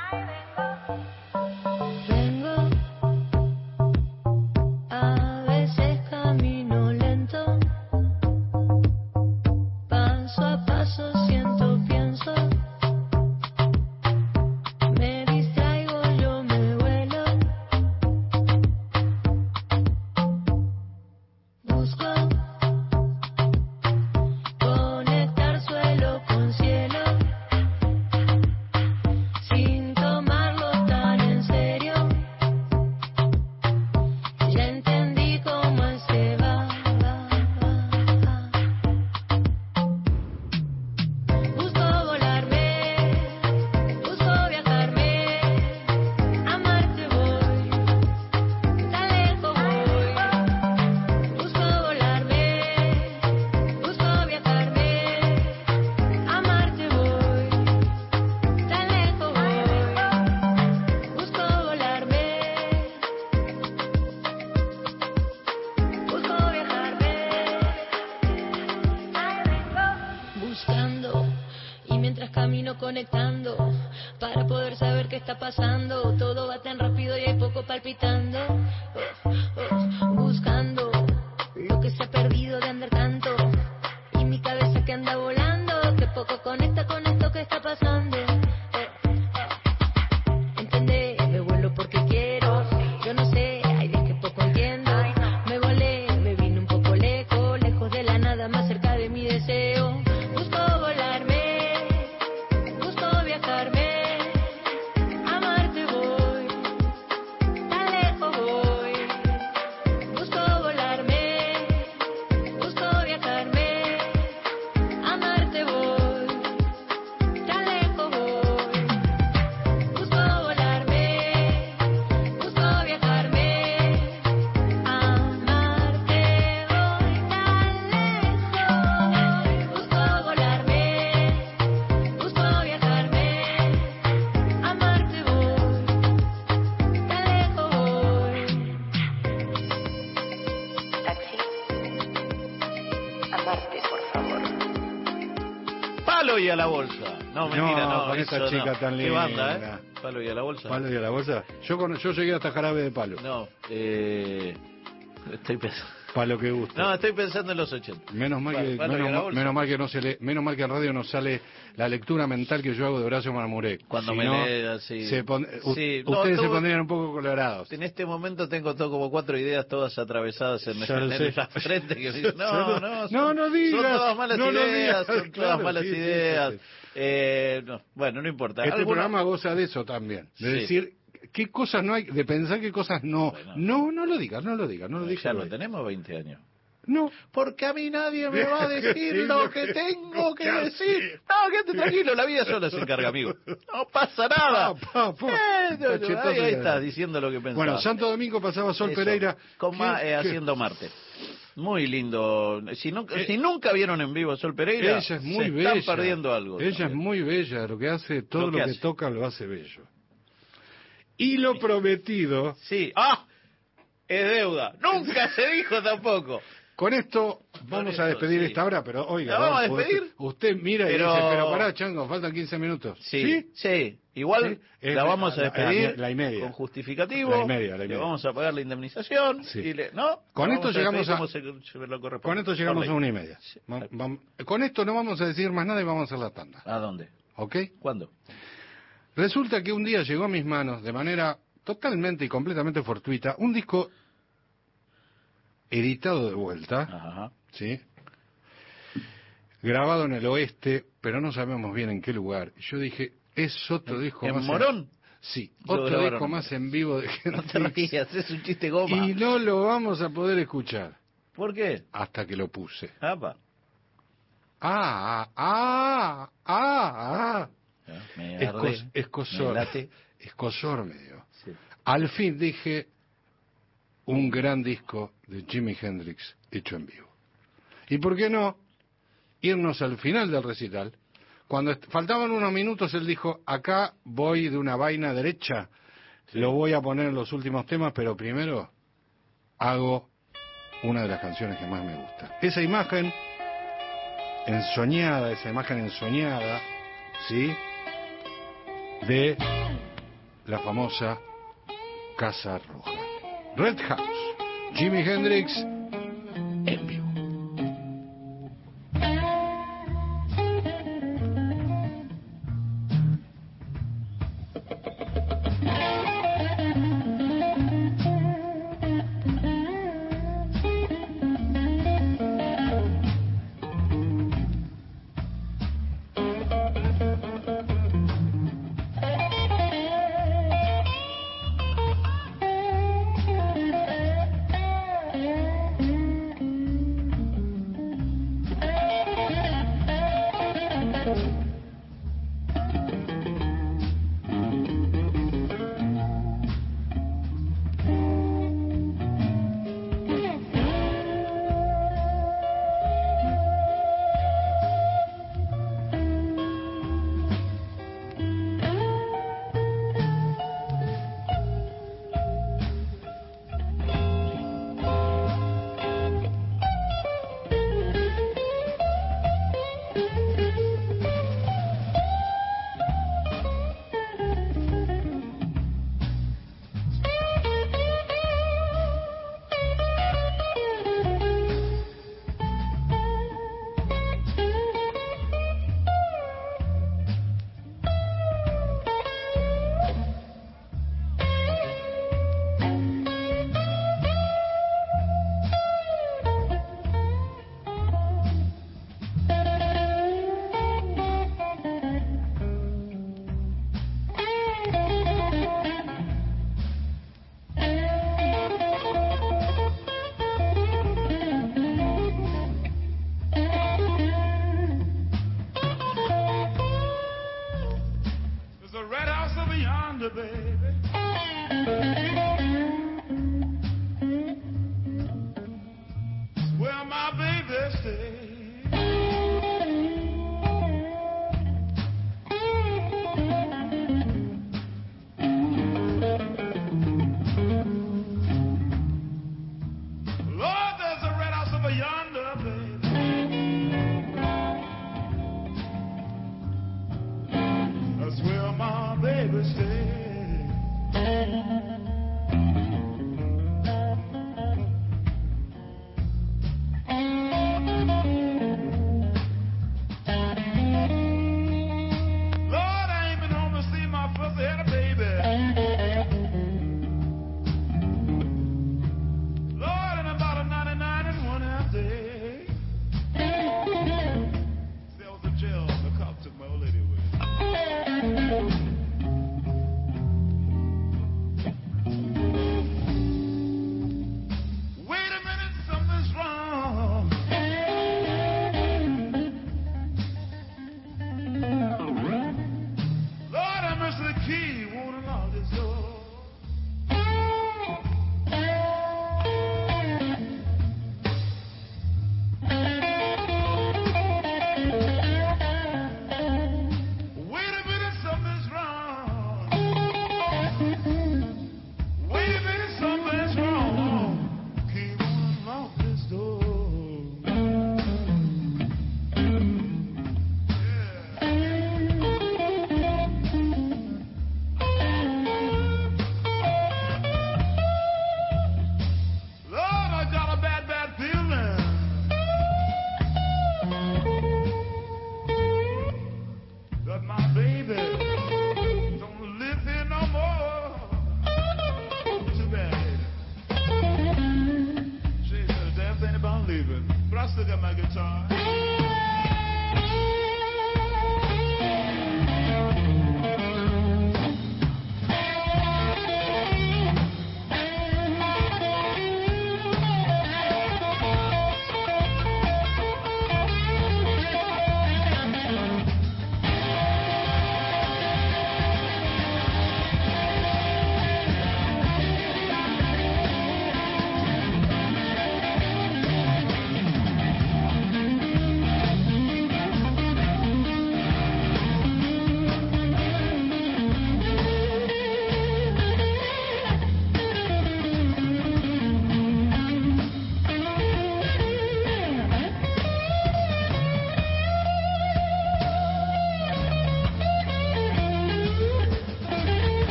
D: Palo y a la bolsa. No, mentira, no.
C: Con esa chica tan linda.
D: ¿Qué banda, Palo y a la bolsa.
C: Palo y a la bolsa. Yo llegué hasta Jarabe de Palo.
D: No, estoy pensando.
C: Palo que gusta.
D: No, estoy pensando en los 80.
C: Menos mal que no se lee, menos mal que en radio no sale la lectura mental que yo hago de Horacio Marmurek.
D: Cuando
C: si
D: me
C: no,
D: lee así.
C: Ustedes se pondrían un poco colorados.
D: En este momento tengo como 4 ideas todas atravesadas en la frente que dicen,
C: no digas.
D: Son todas malas ideas,
C: son
D: todas claro, malas ideas. Bueno, no importa.
C: Este programa goza de eso también, de decir qué cosas no hay, de pensar qué cosas no. Bueno. No lo digas.
D: Ya lo tenemos 20 años.
C: No.
D: Porque a mí nadie me va a decir lo que tengo que decir. No, quédate tranquilo, la vida sola se encarga, amigo. No pasa nada. Ahí estás diciendo lo que pensaba.
C: Bueno, Santo Domingo pasaba Sol Pereira.
D: Haciendo Marte. Muy lindo. Si nunca vieron en vivo a Sol Pereira,
C: ella es muy bella.
D: Están perdiendo algo.
C: Ella también. Es muy bella, lo que hace, todo lo que toca lo hace bello. Y lo prometido...
D: Sí. Es deuda. Nunca se dijo tampoco.
C: Con esto vamos a despedir esta hora, pero oiga...
D: ¿La vamos a despedir?
C: Usted mira y dice, pero pará, Chango, faltan 15 minutos.
D: Sí. Igual la vamos a despedir
C: la y media.
D: Con justificativo.
C: La y media.
D: Le vamos a pagar la indemnización.
C: Sí.
D: ¿No?
C: Con esto llegamos a...
D: Con
C: esto llegamos a 1:30. Sí. Con esto no vamos a decir más nada y vamos a hacer la tanda.
D: ¿A dónde?
C: ¿Ok?
D: ¿Cuándo?
C: Resulta que un día llegó a mis manos, de manera totalmente y completamente fortuita, un disco editado de vuelta,
D: Ajá.
C: ¿sí? Grabado en el oeste, pero no sabemos bien en qué lugar. Yo dije, es otro disco
D: ¿En
C: más...
D: Morón?
C: Sí, otro disco más en vivo de Hendrix.
D: No te rías, es un chiste goma.
C: Y no lo vamos a poder escuchar.
D: ¿Por qué?
C: Hasta que lo puse.
D: Apa.
C: Escosor me dio. Sí. Al fin dije, un gran disco de Jimi Hendrix hecho en vivo. ¿Y por qué no irnos al final del recital? Cuando faltaban unos minutos, él dijo, acá voy de una vaina derecha, lo voy a poner en los últimos temas, pero primero hago una de las canciones que más me gusta. Esa imagen ensoñada, ¿sí?, de la famosa Casa Roja. Red House, Jimi Hendrix en vivo.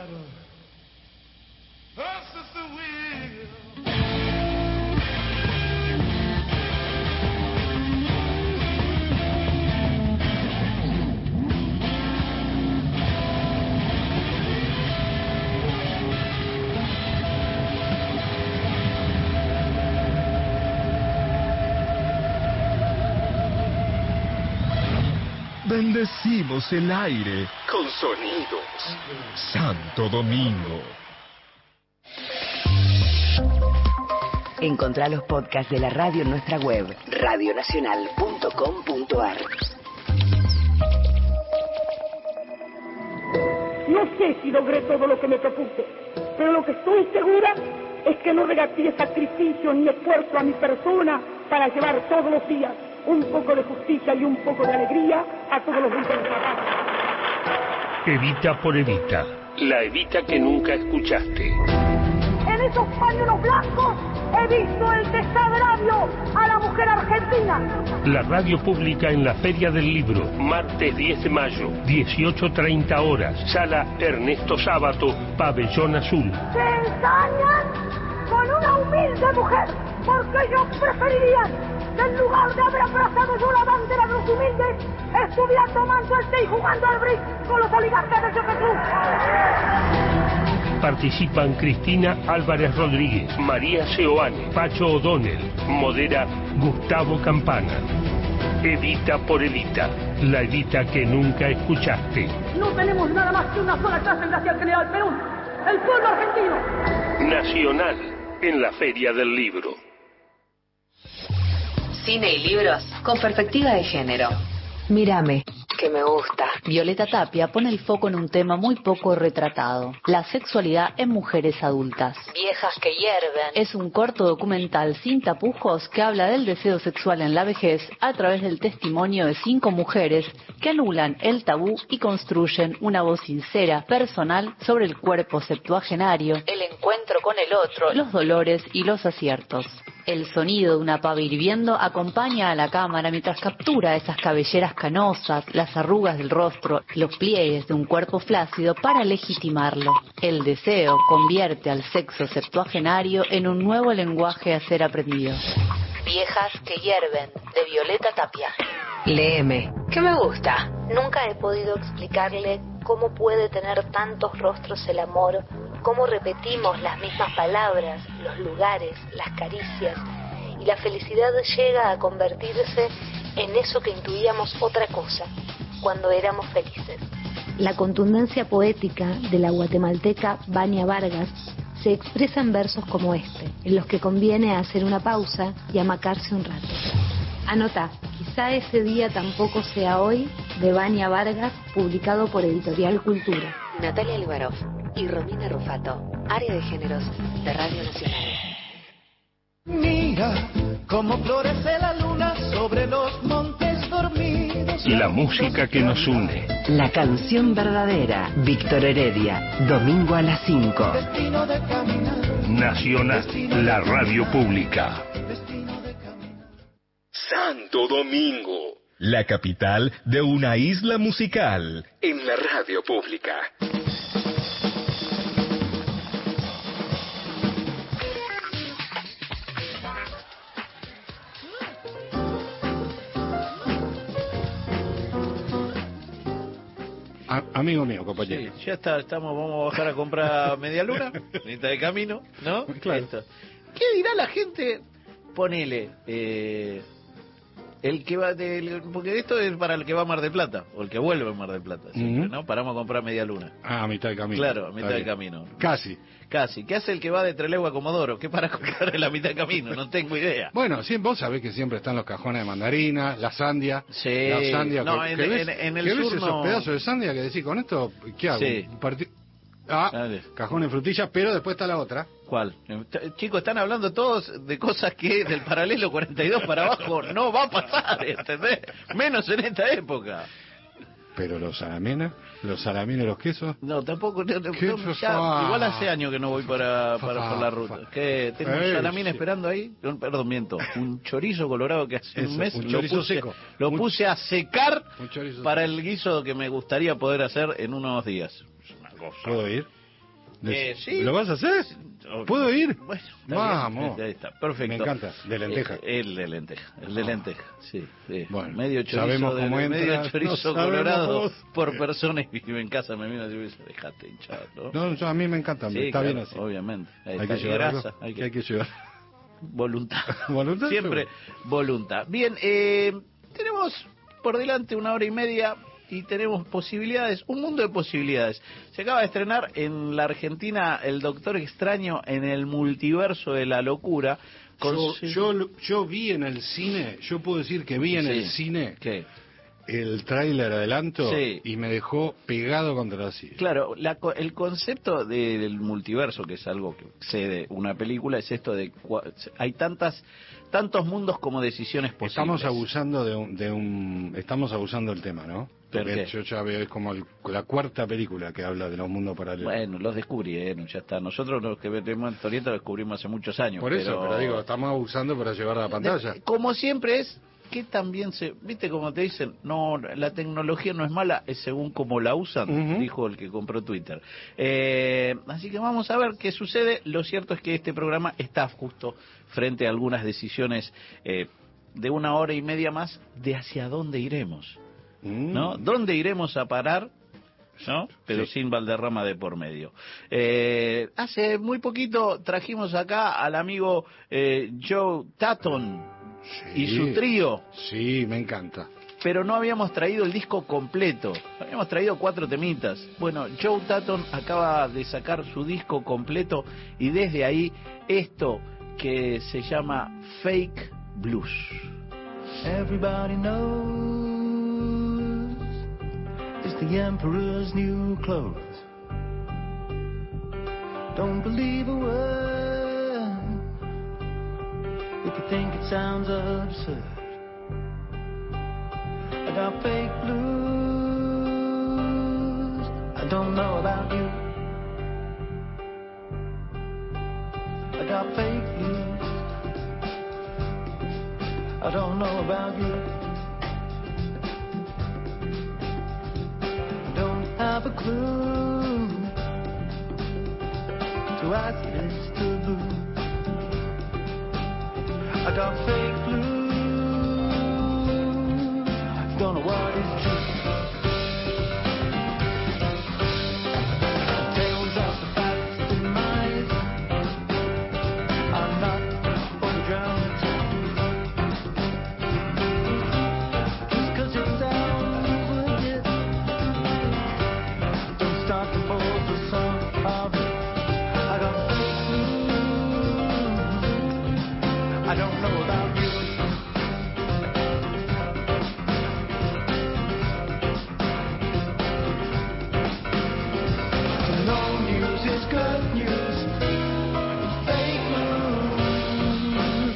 K: water versus the wheel.
L: Bendecimos el aire con sonidos. Santo Domingo.
M: Encontrá los podcasts de la radio en nuestra web, radionacional.com.ar.
N: No sé si logré todo lo que me propuse, pero lo que estoy segura es que no regateé sacrificio ni esfuerzo a mi persona para llevar todos los días un poco de justicia y un poco de alegría a todos los interesados.
B: Evita por Evita, la Evita que nunca escuchaste.
N: En esos pañuelos blancos he visto el desagravio a la mujer argentina.
B: La radio pública en la Feria del Libro, martes 10 de mayo, 18:30 horas, sala Ernesto Sábato, Pabellón Azul.
N: Se ensañan con una humilde mujer, porque ellos preferirían que en lugar de haber abrazado yo la bandera de los humildes, estuviera tomando el té y jugando al bridge con los oligarcas de Jesús.
B: Participan Cristina Álvarez Rodríguez, María Seoane, Pacho O'Donnell, modera Gustavo Campana. Evita por Evita, la Evita que nunca escuchaste.
N: No tenemos nada más que una sola clase gracias al general Perón, el pueblo argentino.
B: Nacional, en la Feria del Libro.
O: Cine y libros con perspectiva de género.
M: Mírame, que me gusta.
O: Violeta Tapia pone el foco en un tema muy poco retratado: la sexualidad en mujeres adultas.
M: Viejas que hierven.
O: Es un corto documental sin tapujos que habla del deseo sexual en la vejez a través del testimonio de 5 mujeres que anulan el tabú y construyen una voz sincera, personal sobre el cuerpo septuagenario,
M: El encuentro con el otro.
O: los dolores y los aciertos. El sonido de una pava hirviendo acompaña a la cámara mientras captura esas cabelleras canosas, las arrugas del rostro, los pliegues de un cuerpo flácido para legitimarlo. El deseo convierte al sexo septuagenario en un nuevo lenguaje a ser aprendido.
M: Viejas que hierven, de Violeta Tapia. Léeme, que me gusta. Nunca he podido explicarle cómo puede tener tantos rostros el amor, cómo repetimos las mismas palabras, los lugares, las caricias, y la felicidad llega a convertirse en eso que intuíamos otra cosa, cuando éramos felices.
P: La contundencia poética de la guatemalteca Vania Vargas se expresa en versos como este, en los que conviene hacer una pausa y amacarse un rato. Anota, quizá ese día tampoco sea hoy, de Vania Vargas, publicado por Editorial Cultura.
M: Natalia Alvarov y Romina Rufato, área de géneros de Radio Nacional.
K: Mira cómo florece la luna sobre los montes dormidos.
B: La música que nos une.
M: La canción verdadera, Víctor Heredia, domingo a las 5.
K: Destino de caminar.
B: Nacional, la radio pública.
L: Santo Domingo, la capital de una isla musical en la radio pública.
C: Amigo mío, compañero.
D: Sí, ya estamos, vamos a bajar a comprar media luna, mitad de camino, ¿no?
C: Claro.
D: Esto. ¿Qué dirá la gente? Ponele, el que va porque esto es para el que va a Mar del Plata, o el que vuelve a Mar del Plata, siempre, ¿no? Paramos a comprar media luna.
C: Ah, a mitad de camino.
D: Claro, a mitad de camino.
C: Casi.
D: ¿Qué hace el que va de Trelew a Comodoro? ¿Qué para comprar en la mitad de camino? No tengo idea.
C: Bueno, sí, vos sabés que siempre están los cajones de mandarina, la sandia.
D: Sí.
C: La sandia.
D: No,
C: ¿qué
D: en el
C: ves
D: sur
C: esos
D: no.
C: pedazos de sandia que decís, con esto, ¿qué hago?
D: Sí.
C: Cajón de frutillas, pero después está la otra.
D: ¿Cuál? Chicos, están hablando todos de cosas que del paralelo 42 para abajo no va a pasar, ¿entendés? Menos en esta época.
C: Pero los salamines y los quesos.
D: No, tampoco.
C: Quesos,
D: Igual hace años que no voy por la ruta. Que tengo un salamín esperando ahí. Perdón, miento. Un chorizo colorado que hace un mes.
C: Un chorizo seco.
D: Lo puse a secar para el guiso que me gustaría poder hacer en unos días.
C: ¿Puedo ir?
D: Sí.
C: ¿Lo vas a hacer? ¿Puedo ir?
D: Bueno,
C: vamos.
D: Ahí está, perfecto.
C: Me encanta, de lenteja.
D: El de lenteja, sí.
C: Bueno,
D: medio chorizo,
C: sabemos cómo
D: medio chorizo colorado
C: vos.
D: por persona, y vive en casa, me mira y me dice, dejate hinchar, ¿no?
C: No, a mí me encanta,
D: Sí,
C: está
D: claro,
C: bien así.
D: obviamente.
C: Hay que llevar grasa, hay que llevar.
D: Voluntad.
C: ¿Voluntad?
D: Siempre voluntad. Bien, tenemos por delante 1 hora y media y tenemos posibilidades, un mundo de posibilidades. Se acaba de estrenar en la Argentina El Doctor Extraño en el multiverso de la locura.
C: Yo vi en el cine, yo puedo decir que vi en el cine el tráiler adelanto y me dejó pegado contra la silla.
D: Claro, el concepto del multiverso, que es algo que excede una película, es esto de hay tantos mundos como decisiones posibles.
C: Estamos abusando estamos abusando del tema, ¿no? Porque yo ya veo, es como la 4ª película que habla de los mundos paralelos.
D: Bueno, los descubrieron, ya está. Nosotros los que vemos historieta lo descubrimos hace muchos años.
C: Por eso, pero digo, estamos abusando para llevar a la pantalla.
D: Como siempre es que también viste como te dicen, no, la tecnología no es mala, es según cómo la usan, dijo el que compró Twitter. Así que vamos a ver qué sucede. Lo cierto es que este programa está justo frente a algunas decisiones de 1 hora y media más de hacia dónde iremos, ¿no? ¿Dónde iremos a parar? ¿No? Pero sin Valderrama de por medio. Hace muy poquito trajimos acá al amigo Joe Tatton y su trío.
C: Sí, me encanta.
D: Pero no habíamos traído el disco completo. Habíamos traído 4 temitas. Bueno, Joe Tatton acaba de sacar su disco completo y desde ahí esto que se llama Fake Blues.
K: Everybody knows it's the emperor's new clothes. Don't believe a word if you think it sounds absurd. I got fake blues. I don't know about you. I got fake blues. I don't know about you. I don't have a clue to ask this taboo. I got fake blues. Don't know what is true. Tales of the past demise are not for the drowned. I don't know about you. No news is good news. Fake news.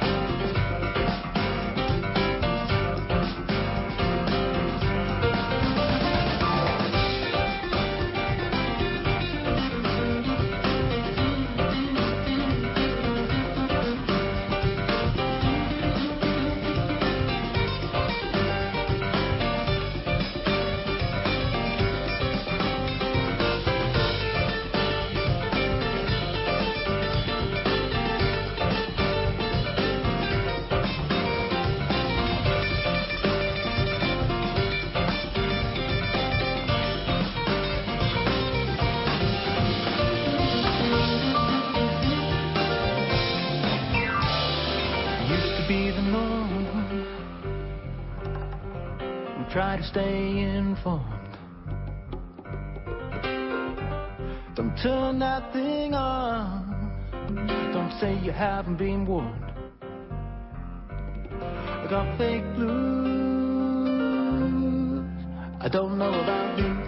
K: Try to stay informed. Don't turn that thing on. Don't say you haven't been warned. I got fake blues. I don't know about you.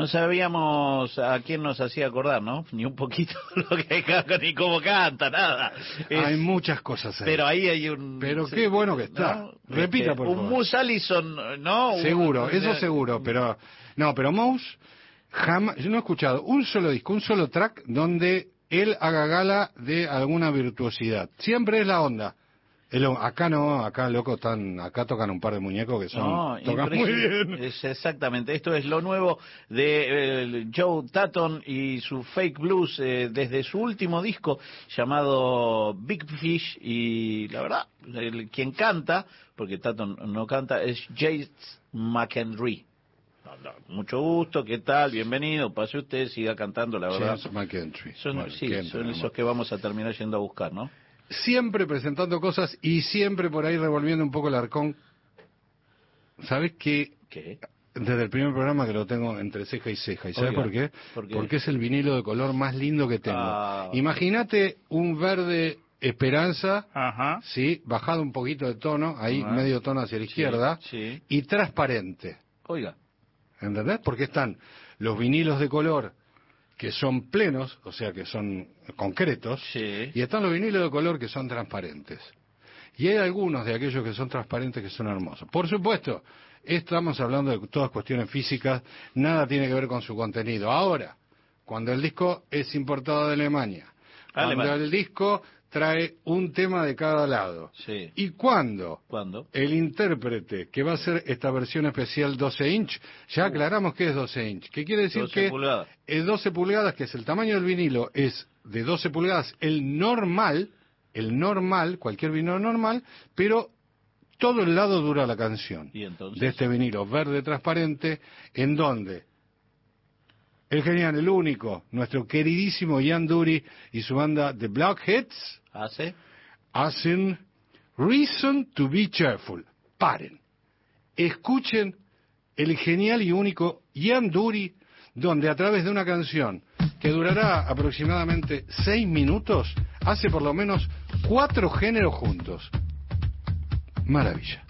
D: sabíamos a quién nos hacía acordar, ¿no? Ni un poquito lo que ni cómo canta, nada.
C: Hay muchas cosas ahí.
D: Pero ahí hay un...
C: Pero qué bueno que está. ¿No? Repita, por favor.
D: Un Moose Allison, ¿no?
C: Seguro, eso seguro, pero... No, pero Mouse, jamás... Yo no he escuchado un solo disco, un solo track donde él haga gala de alguna virtuosidad. Siempre es la onda. Acá no, acá loco acá tocan un par de muñecos que tocan muy bien.
D: Exactamente, esto es lo nuevo de Joe Tatton y su Fake Blues desde su último disco llamado Big Fish, y la verdad, quien canta, porque Tatton no canta, es Jace McHenry. Mucho gusto, ¿qué tal? Bienvenido, pase usted, siga cantando, la verdad.
C: James McHenry.
D: Son esos que vamos a terminar yendo a buscar, ¿no?
C: Siempre presentando cosas y siempre por ahí revolviendo un poco el arcón. ¿Sabes qué? Desde el primer programa que lo tengo entre ceja y ceja. ¿Y sabes por qué? Porque es el vinilo de color más lindo que tengo. Imagínate un verde esperanza, ¿sí? Bajado un poquito de tono, ahí medio tono hacia la izquierda, y transparente.
D: Oiga.
C: ¿Entendés? Porque están los vinilos de color que son plenos, o sea que son concretos, y están los vinilos de color que son transparentes. Y hay algunos de aquellos que son transparentes que son hermosos. Por supuesto, estamos hablando de todas cuestiones físicas, nada tiene que ver con su contenido. Ahora, cuando el disco es importado de Alemania, cuando el disco trae un tema de cada lado, y cuando el intérprete que va a hacer esta versión especial 12 inch, ya aclaramos que es 12 inch, que quiere decir 12 pulgadas. Es 12 pulgadas, que es el tamaño del vinilo, es de 12 pulgadas, el normal, cualquier vinilo normal, pero todo el lado dura la canción.
D: ¿Y entonces?
C: De este vinilo verde transparente, en donde el genial, el único, nuestro queridísimo Ian Dury y su banda The Blockheads hacen Reason to be Cheerful. Paren. Escuchen el genial y único Ian Dury, donde a través de una canción que durará aproximadamente 6 minutos, hace por lo menos 4 géneros juntos. Maravilla.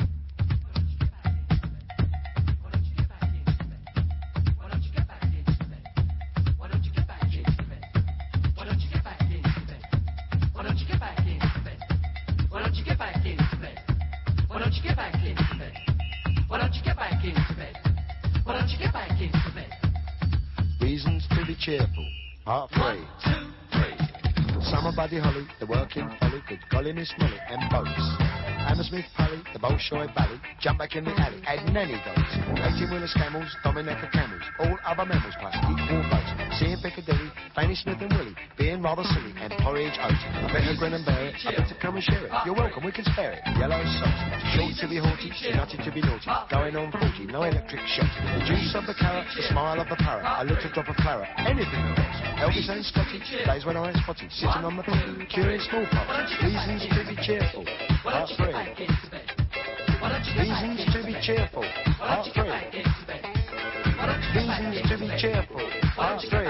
Q: Reasons to be cheerful. Part 3. 1, 2, 3. Summer Buddy Holly, the working folly, good golly Miss Molly, and boats. Hammersmith Pally, the Bolshoi Valley, jump back in the alley, add nanny goats. 18-wheelers, camels, Dominica camels, all other mammals plus equal boats. Seeing Piccadilly, Fanny Smith and Willie, being rather silly, and porridge oats. I better grin and bear it, I better come and share it. You're welcome, we can spare it. Yellow socks, short to be haughty, too nutty to be naughty. Going on 40, no electric shock. The juice of the carrot, the smile of the parrot, a little drop of claret, anything else. Elvis and Scotty, days when I was spotty, sitting on the potty, curing smallpox. Reasons to be cheerful. Part 3. Reasons to be cheerful. Part 3. Reasons to be cheerful. Part 3.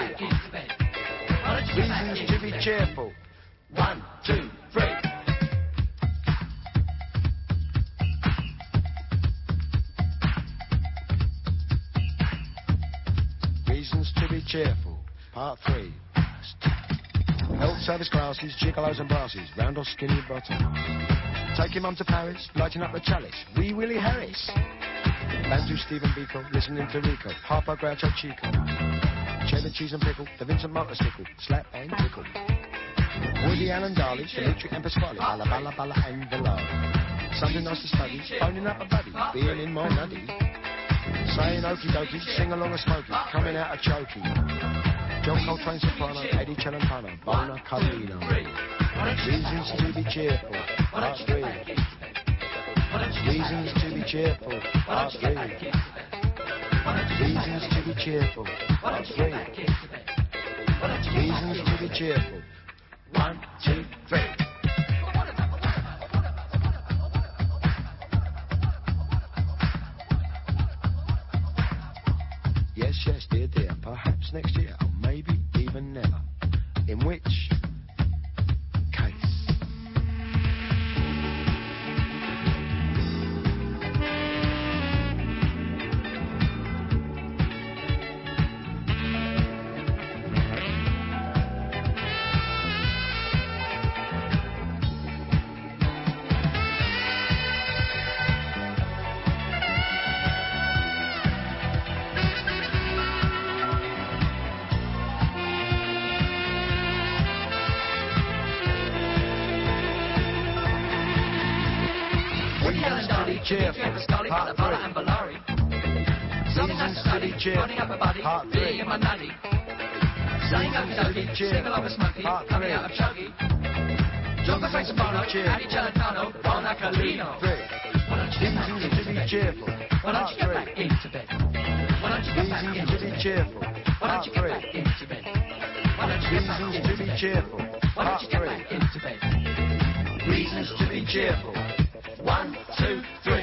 Q: Reasons to be cheerful. 1, 2, 3. Reasons to be cheerful. Part 3. Health service classes, gigolos and brasses, round or skinny bottom. Taking mum to Paris, lighting up the chalice, Wee Willie Harris. Bantu Stephen Biko, listening to Rico, Harpo Groucho Chico. Cheddar cheese and pickle, the Vincent motorcycle, slap and tickle. Woody Allen Darley, Dimitri and Pasquale, balla balla balla and below. Something nice to study, phoning up a buddy, being in my nutty. Saying okie dokie, sing along a smoky, coming out a chokey. John Coltrane soprano, Eddie Celentano, Bona Carlino. Reasons to be cheerful. Part 3. Reasons to be cheerful. Part 3. Reasons to be cheerful. Part 3. Reasons to be cheerful. 1, 2, 3. Yes, yes, dear, dear. Perhaps next year, or maybe even never. In which be cheerful. Part 3. Reasons to be cheerful. Part 3. Reasons to be cheerful. Part 3. Reasons to be cheerful. Part 3. Reasons to be cheerful. Part 3. Reasons to be cheerful. Part 3. Reasons to be cheerful. Part 3. Reasons to be cheerful. 1, 2, 3.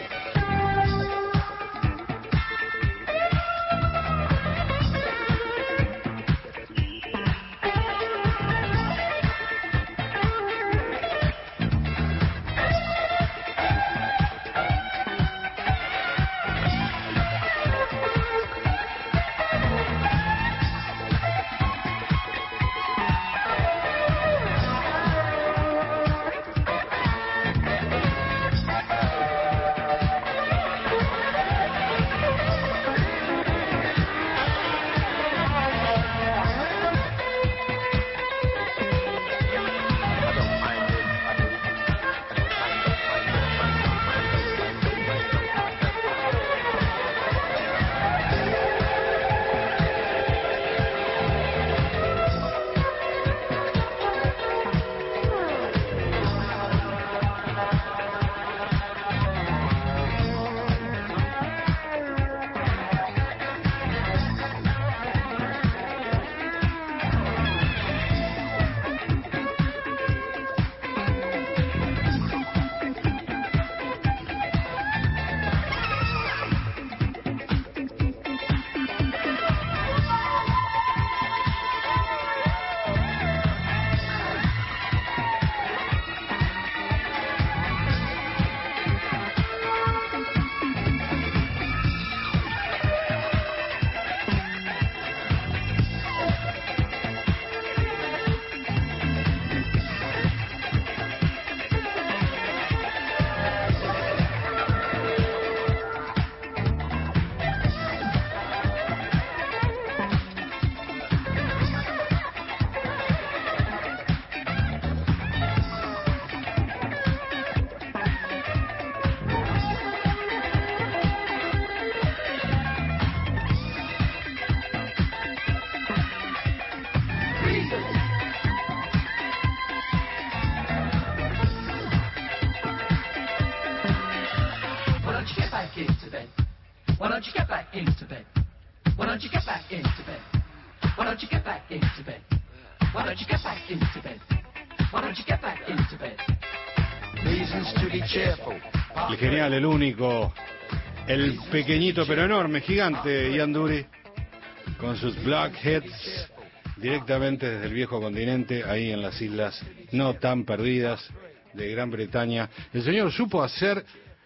R: Why don't you get back into bed? Why don't you get back into bed? Why don't you get back into bed? Why don't you get back into bed? Why don't you get back into bed?
Q: Reasons to be cheerful.
C: El genial, el único, el pequeñito pero enorme, gigante Ian Dury, con sus Blockheads, directamente desde el viejo continente, ahí en las islas no tan perdidas de Gran Bretaña. El señor supo hacer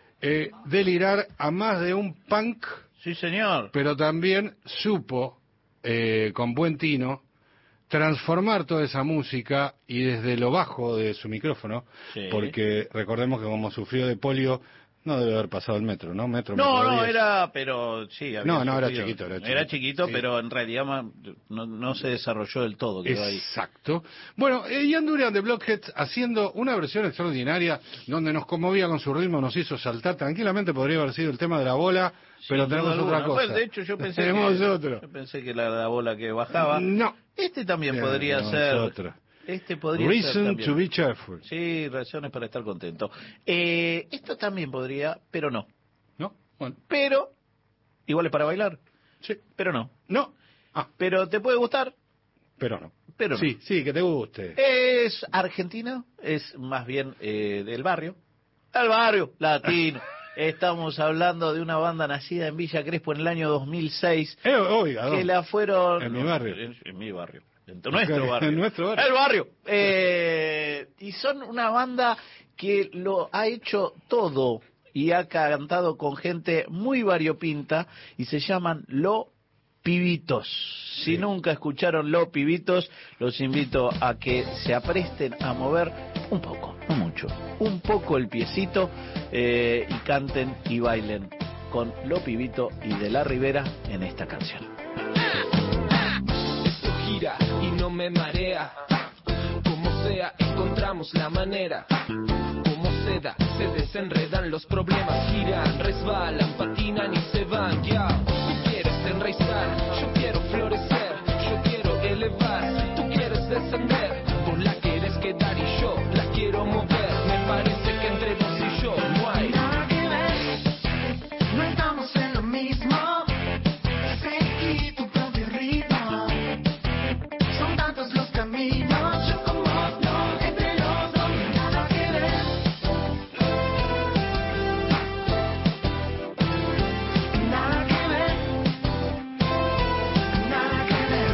C: delirar a más de un punk.
D: Sí, señor.
C: Pero también supo, con buen tino, transformar toda esa música y desde lo bajo de su micrófono, sí. Porque recordemos que como sufrió de polio, no debe haber pasado el metro, ¿no?
D: No, era, pero sí.
C: Era chiquito.
D: Era chiquito, sí. Pero en realidad no se desarrolló del todo.
C: Exacto. Bueno, Ian Dury and the Blockheads haciendo una versión extraordinaria donde nos conmovía con su ritmo, nos hizo saltar. Tranquilamente podría haber sido el tema de la bola, pero tenemos otra cosa.
D: Pues, de hecho, yo pensé
C: yo
D: pensé que la bola que bajaba.
C: No.
D: Este también podría ser.
C: Otra.
D: Este podría
C: Reason
D: ser también.
C: To be cheerful.
D: Sí, razones para estar contento. Esto también podría, pero no.
C: ¿No? Bueno.
D: Pero, igual es para bailar.
C: Sí.
D: Pero no.
C: No.
D: Pero te puede gustar.
C: Pero no.
D: Pero no.
C: Sí, que te guste.
D: Es argentino, es más bien del barrio. El barrio latino. Estamos hablando de una banda nacida en Villa Crespo en el año 2006.
C: Oiga,
D: que la fueron...
C: En mi barrio.
D: En mi barrio. En nuestro barrio.
C: En nuestro barrio.
D: El barrio. Y son una banda que lo ha hecho todo y ha cantado con gente muy variopinta y se llaman Lo Pibitos. Si nunca escucharon Lo Pibitos, los invito a que se apresten a mover un poco, no mucho, un poco el piecito y canten y bailen con Lo Pibito y de la Rivera en esta canción.
S: Esto gira y no me marea, como sea encontramos la manera, como seda se desenredan, los problemas giran, resbalan, patinan y se van. Ya, tú quieres enraizar, yo quiero florecer, yo quiero elevar, tú quieres descender, vos la quieres quedar y yo la quiero mover. Me parece que entre vos y yo no hay
K: nada que ver, no estamos en lo mismo. Seguí tu propio ritmo, son tantos los caminos, yo como no, entre los dos, nada que ver. Nada que ver, nada que ver.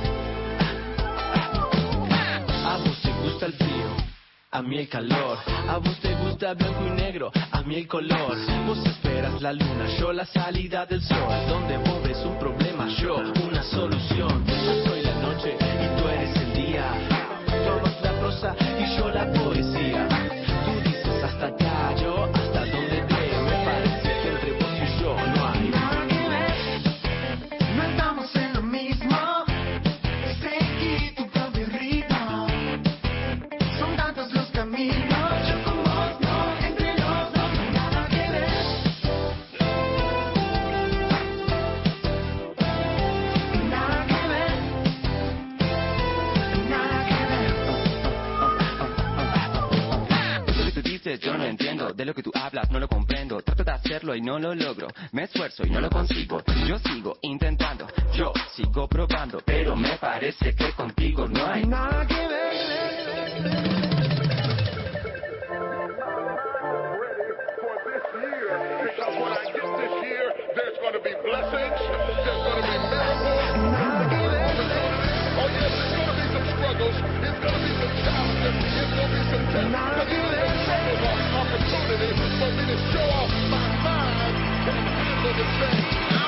S: A vos te gusta el frío, a mí el calor. A vos te gusta blanco y negro, a mí el color. Vos esperas la luna, yo la salida del sol. Donde vos ves un problema, yo una solución. Yo soy la noche y tú eres el día. Tú amas la prosa y yo la poesía. Tú dices hasta acá, yo hasta donde te. Me parece que entre vos y yo no hay
K: nada que ver, no estamos en lo mismo. Seguí tu propio ritmo, son tantos los caminos, yo con vos no, entre los dos, nada que ver. Nada que ver, nada que ver.
T: Eso que tú dices yo no entiendo, de lo que tú hablas no lo comprendo. Trato de hacerlo y no lo logro, me esfuerzo y no lo consigo. Yo sigo intentando, yo sigo probando, pero me parece que contigo no hay
K: nada que ver.
E: Because when I get this year, there's going to be blessings, there's going to be miracles. Oh yes, there's going to be some struggles, there's going to be some challenges, there's going to be some tests. Because even those struggles are opportunities for me to show off my mind and handle the thing.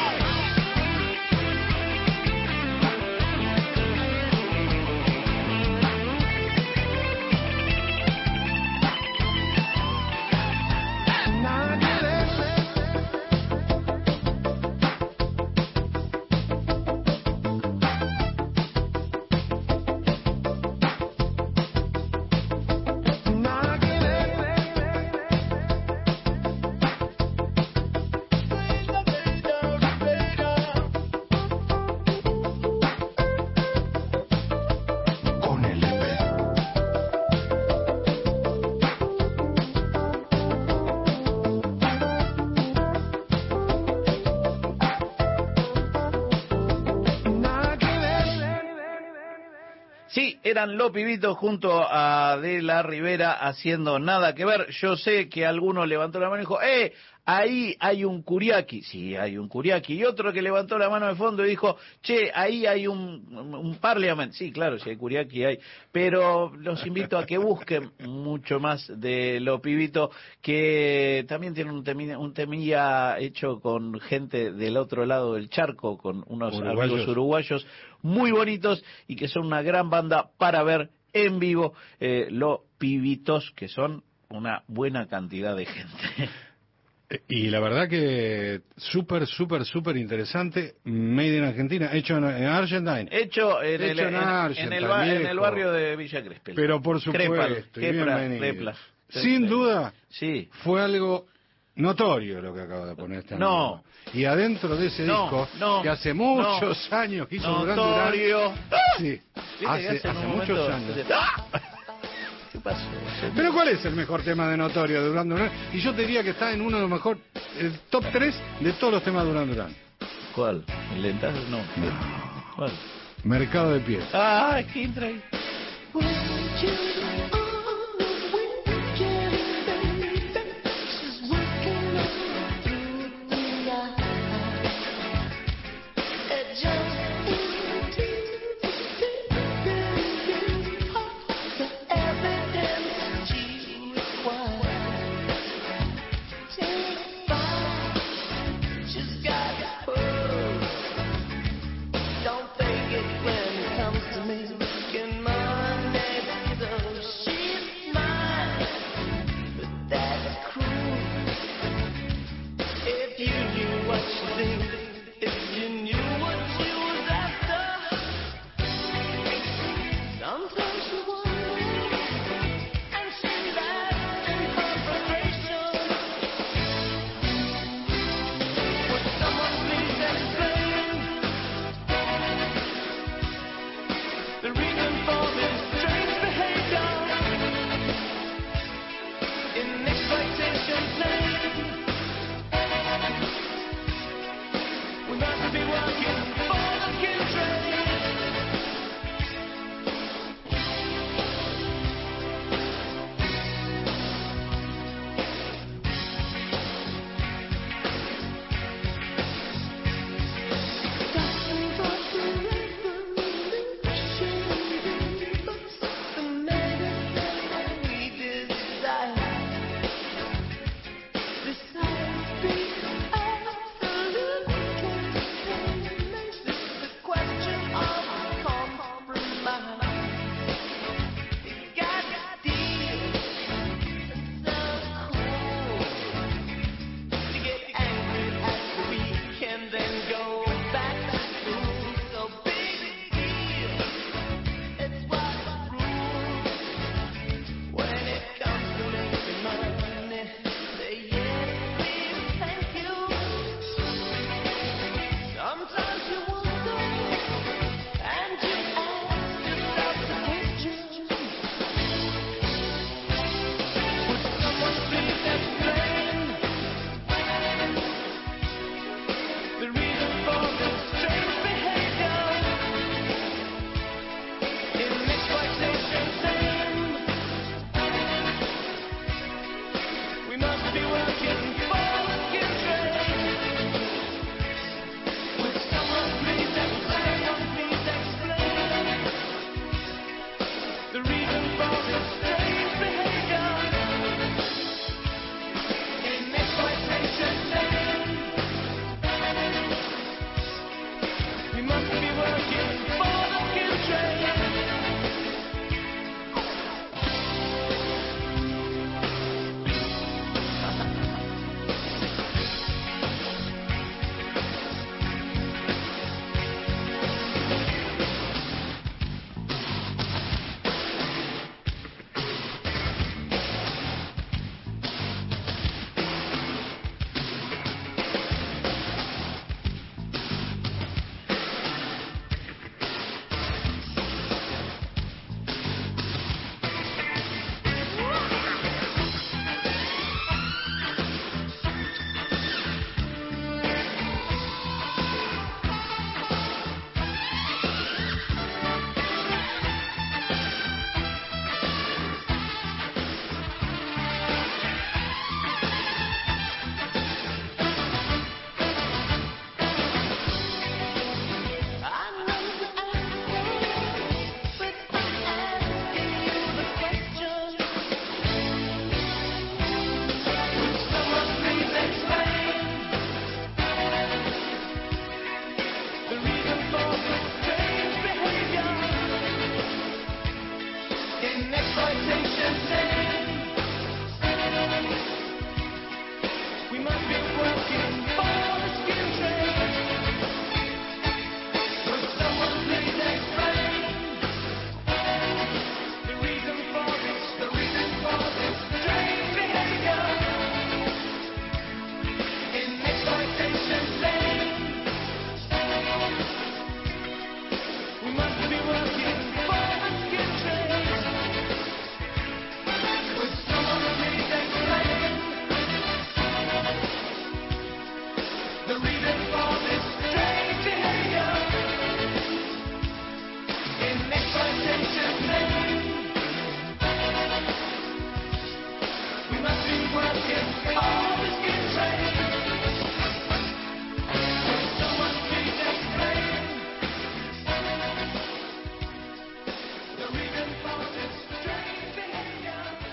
D: Eran Los Pibitos junto a De la Rivera haciendo Nada que Ver. Yo sé que alguno levantó la mano y dijo, ahí hay un curiaki. Sí, hay un curiaki. Y otro que levantó la mano de fondo y dijo, che, ahí hay un parliament. Sí, claro, si hay curiaki hay. Pero los invito a que busquen mucho más de Los Pibitos, que también tienen un temilla hecho con gente del otro lado del charco, con unos amigos uruguayos muy bonitos y que son una gran banda para ver en vivo. Los Pibitos, que son una buena cantidad de gente.
C: Y la verdad que súper interesante, made in Argentina, hecho en Argentine.
D: Hecho en el barrio de Villa Crespo.
C: Pero por supuesto,
D: Crepla.
C: Sin duda,
D: sí,
C: fue algo notorio lo que acaba de poner este amigo. Y adentro de ese disco, que hace muchos años que hizo Duran Duran. Sí, hace muchos años.
D: ¿Qué pasó?
C: Pero ¿cuál es el mejor tema de Notorio de Duran Duran? Y yo te diría que está en uno de los mejores, el top 3 de todos los temas de Duran Duran.
D: ¿Cuál? ¿El Lentazo? No. ¿Cuál?
C: Mercado de Pies.
D: Ah, ¿qué entra ahí?
K: Don't fake it when it comes to me. Get money to the shit.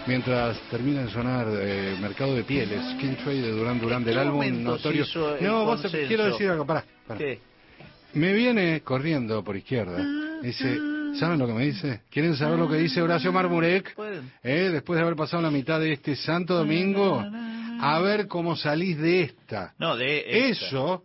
C: mientras termina de sonar Mercado de Pieles, Skin Trade de Duran Duran, del álbum Notorio. No, vos quiero decir algo, pará.
D: ¿Qué?
C: Me viene corriendo por izquierda. Dice, ¿saben lo que me dice? ¿Quieren saber lo que dice Horacio Marmurek? Después de haber pasado la mitad de este santo domingo, a ver cómo salís de esta.
D: No, de esta.
C: Eso...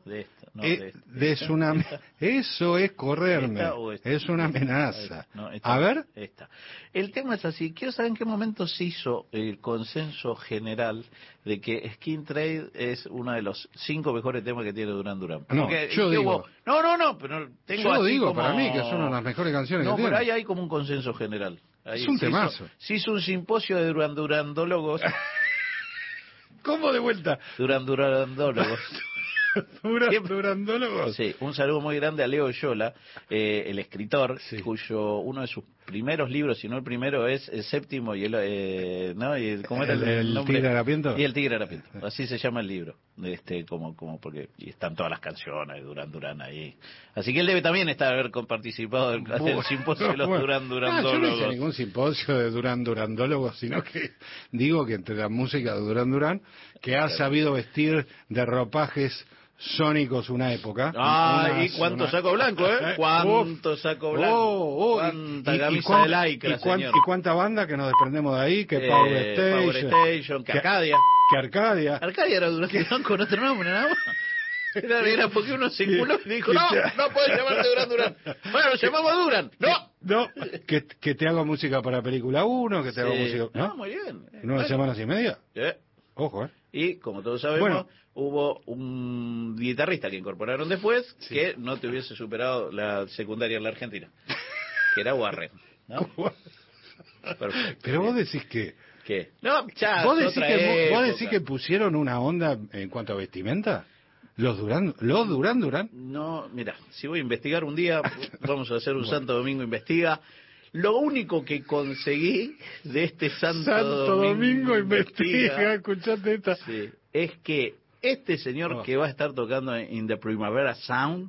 C: Eso es correrme, es una amenaza. A ver.
D: El tema es así, quiero saber en qué momento se hizo el consenso general de que Skin Trade es uno de los 5 mejores temas que tiene Duran Duran.
C: No, yo digo.
D: Pero tengo
C: yo
D: así
C: digo
D: como...
C: para mí que es una de las mejores canciones que tiene.
D: No, pero hay como un consenso general.
C: Es un temazo.
D: Se hizo un simposio de Durandologos.
C: ¿Cómo de vuelta?
D: Durandologos.
C: Durandólogos.
D: Sí, un saludo muy grande a Leo Yola, el escritor, cuyo uno de sus primeros libros, si no el primero, es El Séptimo y ¿no? Y ¿cómo era el nombre?
C: Tigre Harapiento.
D: Y El Tigre Harapiento. Así se llama el libro, como porque y están todas las canciones de Duran Duran ahí. Así que él debe también haber participado del simposio de los Durandólogos.
C: Yo no hice ningún simposio de Durandólogos, sino que digo que entre la música de Duran Duran, que ha sabido vestir de ropajes sónicos una época.
D: ¿Y cuánto saco blanco, ¿Cuánto saco blanco? ¿Cuánta camisa de lycra, señor?
C: ¿Y cuánta banda que nos desprendemos de ahí? Que Power
D: Station, que Arcadia.
C: Que Arcadia.
D: Arcadia era Duran Duran con otro nombre, nada más. Era porque uno se culó y dijo, no puedes llamarte Duran Duran. Bueno, lo llamamos Duran.
C: No, que te hago música para película 1, que te hago música...
D: No, muy bien.
C: ¿En 1 semana y media? Ojo,
D: Y, como todos sabemos, hubo un guitarrista que incorporaron después que no te hubiese superado la secundaria en la Argentina, que era Warren, ¿no?
C: Pero vos decís que...
D: ¿Qué? No,
C: ¿Vos decís que pusieron una onda en cuanto a vestimenta? ¿Los Duran Duran?
D: No, mira, si voy a investigar un día, vamos a hacer un Santo Domingo Investiga. Lo único que conseguí de este Santo Domingo Investiga,
C: escuchate esta.
D: Sí, es que este señor que va a estar tocando en The Primavera Sound...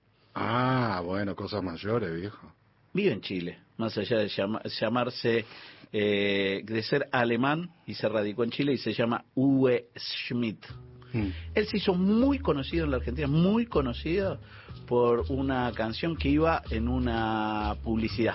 C: bueno, cosas mayores, viejo.
D: Vive en Chile, más allá de llamarse, de ser alemán, y se radicó en Chile y se llama Uwe Schmidt. Él se hizo muy conocido en la Argentina, muy conocido por una canción que iba en una publicidad.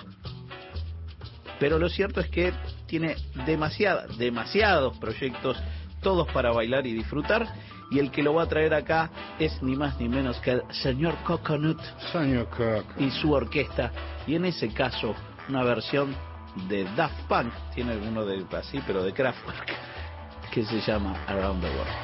D: Pero lo cierto es que tiene demasiados proyectos, todos para bailar y disfrutar, y el que lo va a traer acá es ni más ni menos que el señor Coconut y su orquesta, y en ese caso una versión de Daft Punk, tiene uno de así, pero de Kraftwerk, que se llama Around the World.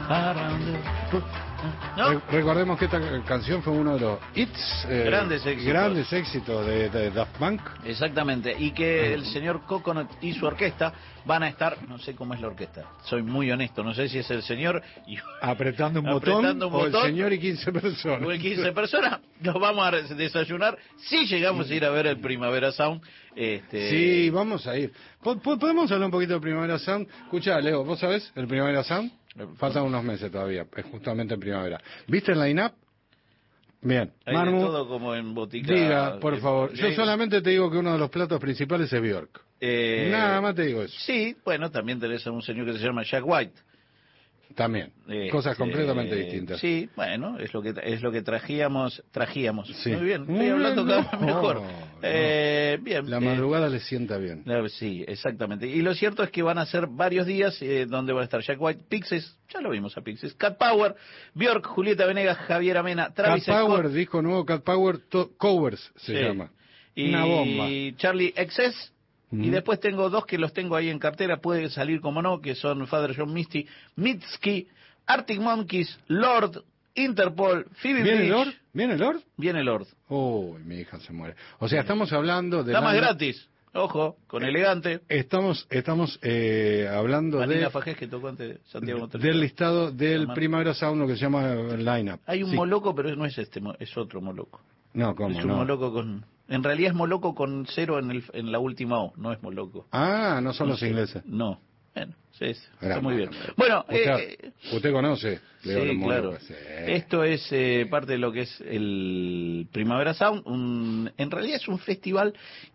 C: Recordemos que esta canción fue uno de los hits, grandes éxitos de Daft Punk.
D: Exactamente, y que el señor Coconut y su orquesta van a estar, no sé cómo es la orquesta, soy muy honesto, no sé si es el señor
C: apretando un botón o el señor y 15 personas.
D: O el 15 personas, nos vamos a desayunar si llegamos a ir a ver el Primavera Sound.
C: Sí, vamos a ir. ¿Podemos hablar un poquito del Primavera Sound? Escuchá, Leo, ¿vos sabés el Primavera Sound? Faltan unos meses todavía, es justamente en primavera. ¿Viste el line-up? Bien.
D: Hay
C: Manu,
D: todo como en botica.
C: Diga, por favor. Yo solamente te digo que uno de los platos principales es Björk. Nada más te digo eso.
D: Sí, bueno, también tenés a un señor que se llama Jack White.
C: También, cosas completamente distintas.
D: Sí, bueno, es lo que trajíamos.
C: Sí.
D: Muy bien, estoy hablando cada vez mejor. Bien.
C: La madrugada le sienta bien.
D: Sí, exactamente. Y lo cierto es que van a ser varios días donde van a estar Jack White, Pixies, ya lo vimos a Pixies, Cat Power, Björk, Julieta Venegas, Javier Amena, Travis
C: Cat
D: Scott.
C: Power, disco nuevo, Cat Power Covers se llama. Una bomba.
D: Y Charlie XS. Y después tengo dos que los tengo ahí en cartera, puede salir como no, que son Father John Misty, Mitski, Arctic Monkeys, Lord, Interpol, Phoebe
C: ¿Viene
D: Bridge.
C: Lord? ¿Viene Lord?
D: Viene Lord.
C: Uy, mi hija se muere. O sea, estamos hablando de...
D: Está más gratis. Ojo, con Elegante.
C: Estamos hablando
D: Vanina Fajés, que tocó antes Santiago Motor.
C: Del listado del Primavera Sound, lo que se llama Lineup.
D: Hay un Moloco, pero no es es otro Moloco.
C: No, ¿cómo?
D: Es un Moloco con... En realidad es Moloco con 0 en la última O, no es Moloco.
C: Ah, no son los ingleses.
D: No. Bueno, sí, está muy bien. Bueno,
C: usted conoce, Leo,
D: sí, claro. Esto es parte de lo que es el Primavera Sound. En realidad es un festival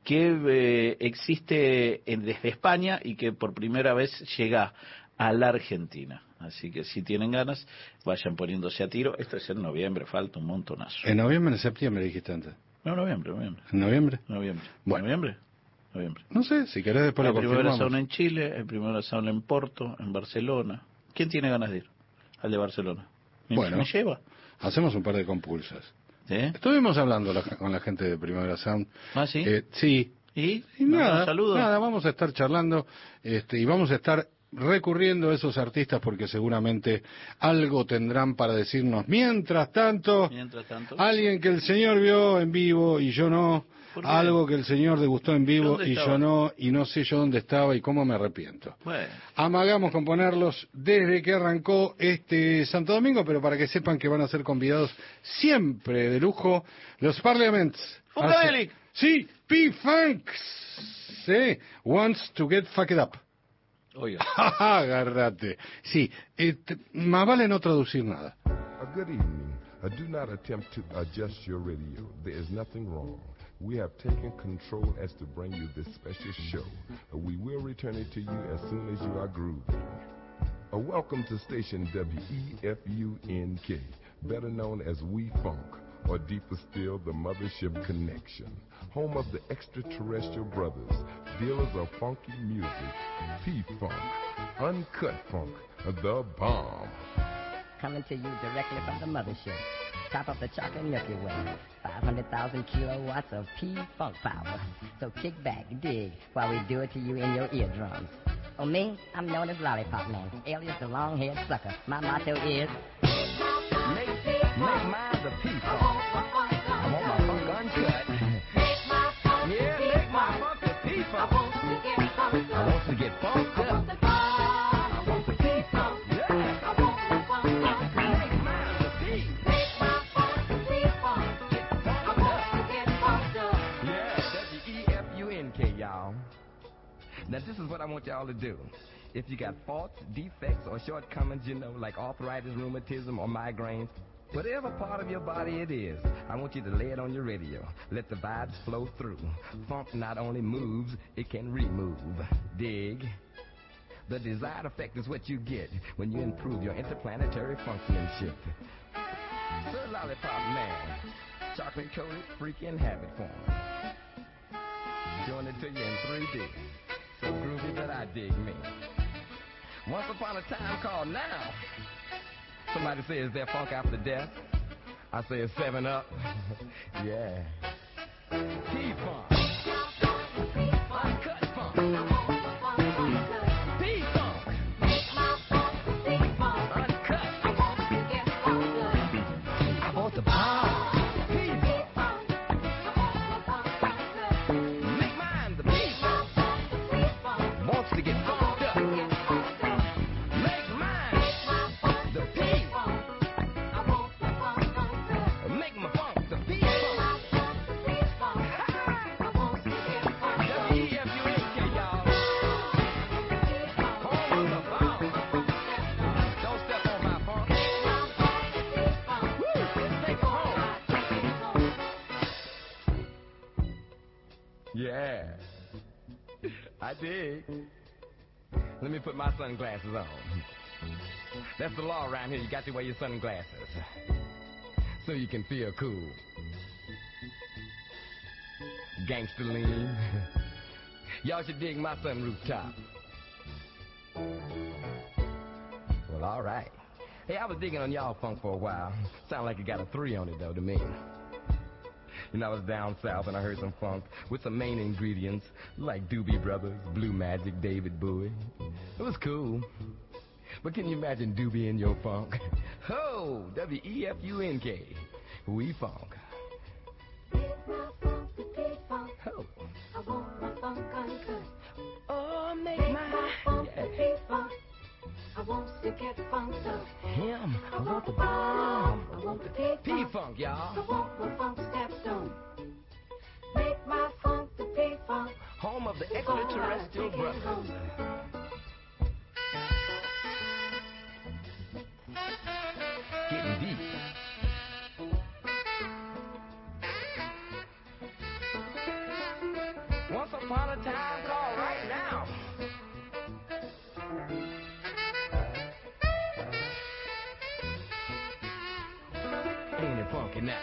D: que existe desde España y que por primera vez llega a la Argentina. Así que si tienen ganas, vayan poniéndose a tiro. Esto es en noviembre, falta un montonazo.
C: ¿En noviembre, en septiembre dijiste antes?
D: No, noviembre.
C: ¿En noviembre?
D: Noviembre.
C: Bueno.
D: Noviembre.
C: No sé, si querés después lo confirmamos.
D: El Primavera Sound en Chile, el Primavera Sound en Porto, en Barcelona. ¿Quién tiene ganas de ir al de Barcelona? ¿Me lleva?
C: Hacemos un par de compulsas.
D: ¿Sí?
C: Estuvimos hablando con la gente de Primavera Sound.
D: ¿Ah, sí?
C: Sí.
D: ¿Y?
C: Nada,
D: saludos.
C: Nada, vamos a estar charlando y vamos a estar recurriendo a esos artistas porque seguramente algo tendrán para decirnos. Mientras tanto, alguien que el señor vio en vivo y yo no, algo que el señor degustó en vivo y yo no, y no sé yo dónde estaba y cómo me arrepiento.
D: Bueno.
C: Amagamos con ponerlos desde que arrancó este Santo Domingo, pero para que sepan que van a ser convidados siempre de lujo los Parliaments.
D: Funkadelic.
C: Sí, P-Funks. Sí, wants to get fucked up.
D: Oiga.
C: Agárrate. Sí, más vale no traducir nada.
U: Good evening. Do not attempt to adjust your radio. There is nothing wrong. We have taken control as to bring you this special show. We will return it to you as soon as you are grooving. Welcome to station WEFUNK, better known as We Funk, or deeper still, the Mothership Connection, home of the extraterrestrial brothers, dealers of funky music, P-Funk, Uncut Funk, the bomb.
V: Coming to you directly from the Mothership, top of the chocolate Milky Way, 500,000 kilowatts of P-Funk power. So kick back, dig, while we do it to you in your eardrums. Oh, me, I'm known as Lollipop Man, alias the long-haired sucker. My motto is... Make mine the P-Funk. I want my funk uncut. Yeah, make my funk the P-Funk. I want to get funked up. I want the P-Funk. Yeah. Make mine the P. Make my funk the P-Funk. I want to get funked up. Yeah, WEFUNK, y'all. Now this is what I want y'all to do. If you got faults, defects, or shortcomings, like arthritis, rheumatism, or migraines, whatever part of your body it is, I want you to lay it on your radio. Let the vibes flow through. Funk not only moves, it can remove. Dig. The desired effect is what you get when you improve your interplanetary functionship. Sir Lollipop Man, chocolate-coated, freaky in habit form. Doing it to you in 3D. So groovy that I dig me. Once upon a time called now. Somebody say, is there funk after death? I say, it's 7-Up. Yeah. P-Funk. Uncut funk. P-Funk. Uncut. I dig. Let me put my sunglasses on. That's the law around here. You got to wear your sunglasses so you can feel cool. Gangster lean. Y'all should dig my sunroof top. Well, all right. Hey, I was digging on y'all funk for a while. Sound like it got a 3 on it, though, to me. You know, I was down south and I heard some funk with some main ingredients like Doobie Brothers, Blue Magic, David Bowie. It was cool. But can you imagine Doobie in your funk? Ho! W-E-F-U-N-K. We funk. Ho!
K: I want my funk uncut.
V: Oh, make
K: my funk the P-funk. I want to get funked up.
V: Him. I want the bomb.
K: I want the P-funk,
V: y'all.
K: I want my funk stepped on. Make my funk the P-funk.
V: Home of the extraterrestrial brothers. Getting deep. Once upon a time, call right now. Ain't it funky now?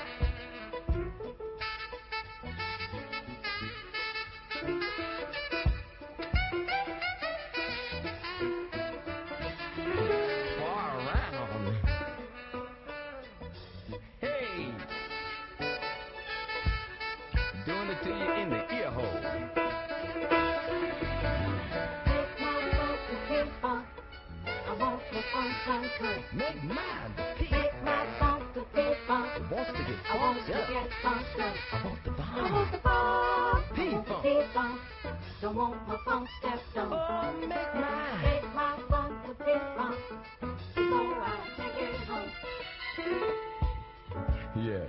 V: Far around. Hey, doing it to you in the ear hole.
K: Make my funk the P-funk. I want my funk uncut.
V: Make mine the P.
K: Make my funk the P-funk.
V: Wants to get
K: I want to
V: funked up.
K: get funked up.
V: I want the
K: I
V: bomb.
K: want the bomb.
V: P-funk.
K: P-funk. Don't want my funk stepped on.
V: Oh, make mine.
K: Make my funk the P-funk. So I'll take it home.
V: Yeah.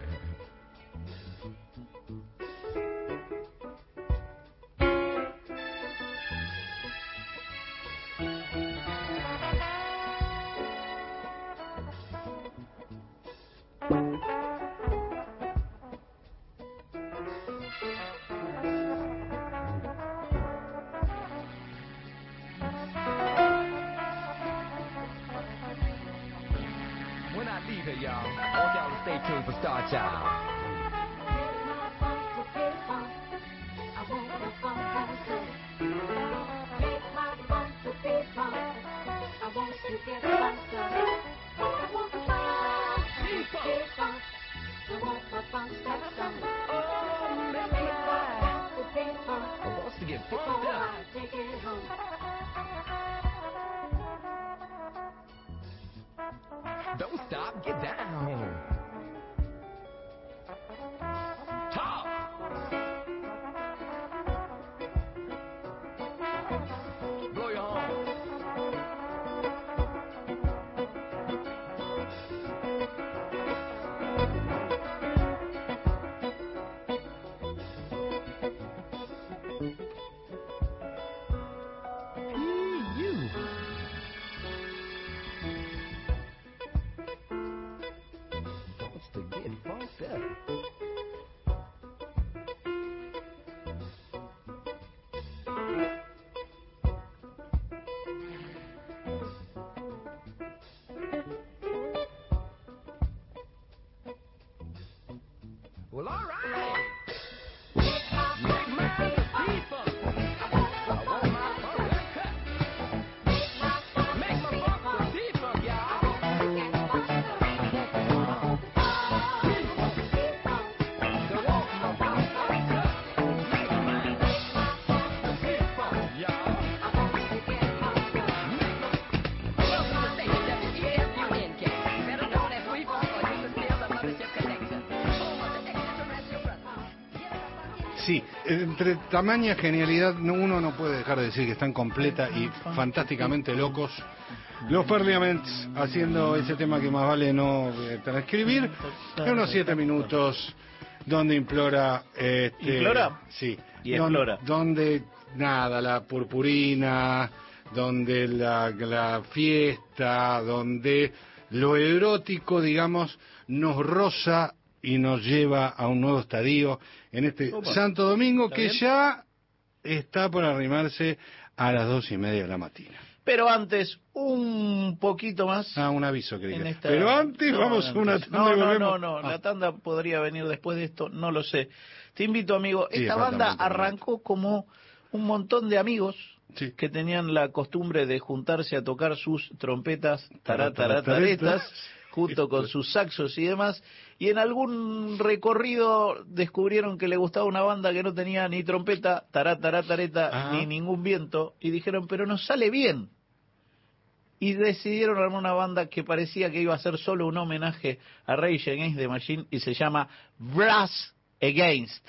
V: When I leave here, y'all, I want y'all to stay tuned for Star Child.
K: Make my funk the P-funk. I want my funk uncut. Make my funk the P-funk. I want to get funked up. I want the bomb. P-funk. I want my funk stepped on. Make my funk the P-funk.
V: I want to get
K: So
V: fucked up.
K: I'll take it home.
V: Don't stop, get down. Talk. Blow your horn. You. Wants to get funked up. Well, all right. Make my P-funk. I want my funk uncut. Make my funk the P-funk, y'all.
C: Sí, entre tamaña genialidad uno no puede dejar de decir que están completa y fantásticamente locos. Los Parliaments haciendo ese tema que más vale no transcribir en unos 7 minutos donde implora...
D: ¿Implora?
C: Sí.
D: Y explora.
C: Donde nada, la purpurina, donde la fiesta, donde lo erótico, digamos, nos roza y nos lleva a un nuevo estadio en este
D: Opa.
C: Santo Domingo
D: ¿Está
C: que
D: bien?
C: ya está por arrimarse a las 2:30 de la mañana.
D: Pero antes, un poquito más.
C: Un aviso, querida. Pero antes vamos a una tanda.
D: No, la tanda podría venir después de esto, no lo sé. Te invito, amigo. Esta banda arrancó como un montón de amigos que tenían la costumbre de juntarse a tocar sus trompetas taretas junto con sus saxos y demás, y en algún recorrido descubrieron que le gustaba una banda que no tenía ni trompeta, tareta, ni ningún viento, y dijeron, pero nos sale bien. Y decidieron armar una banda que parecía que iba a ser solo un homenaje a Rage Against the Machine, y se llama Brass Against.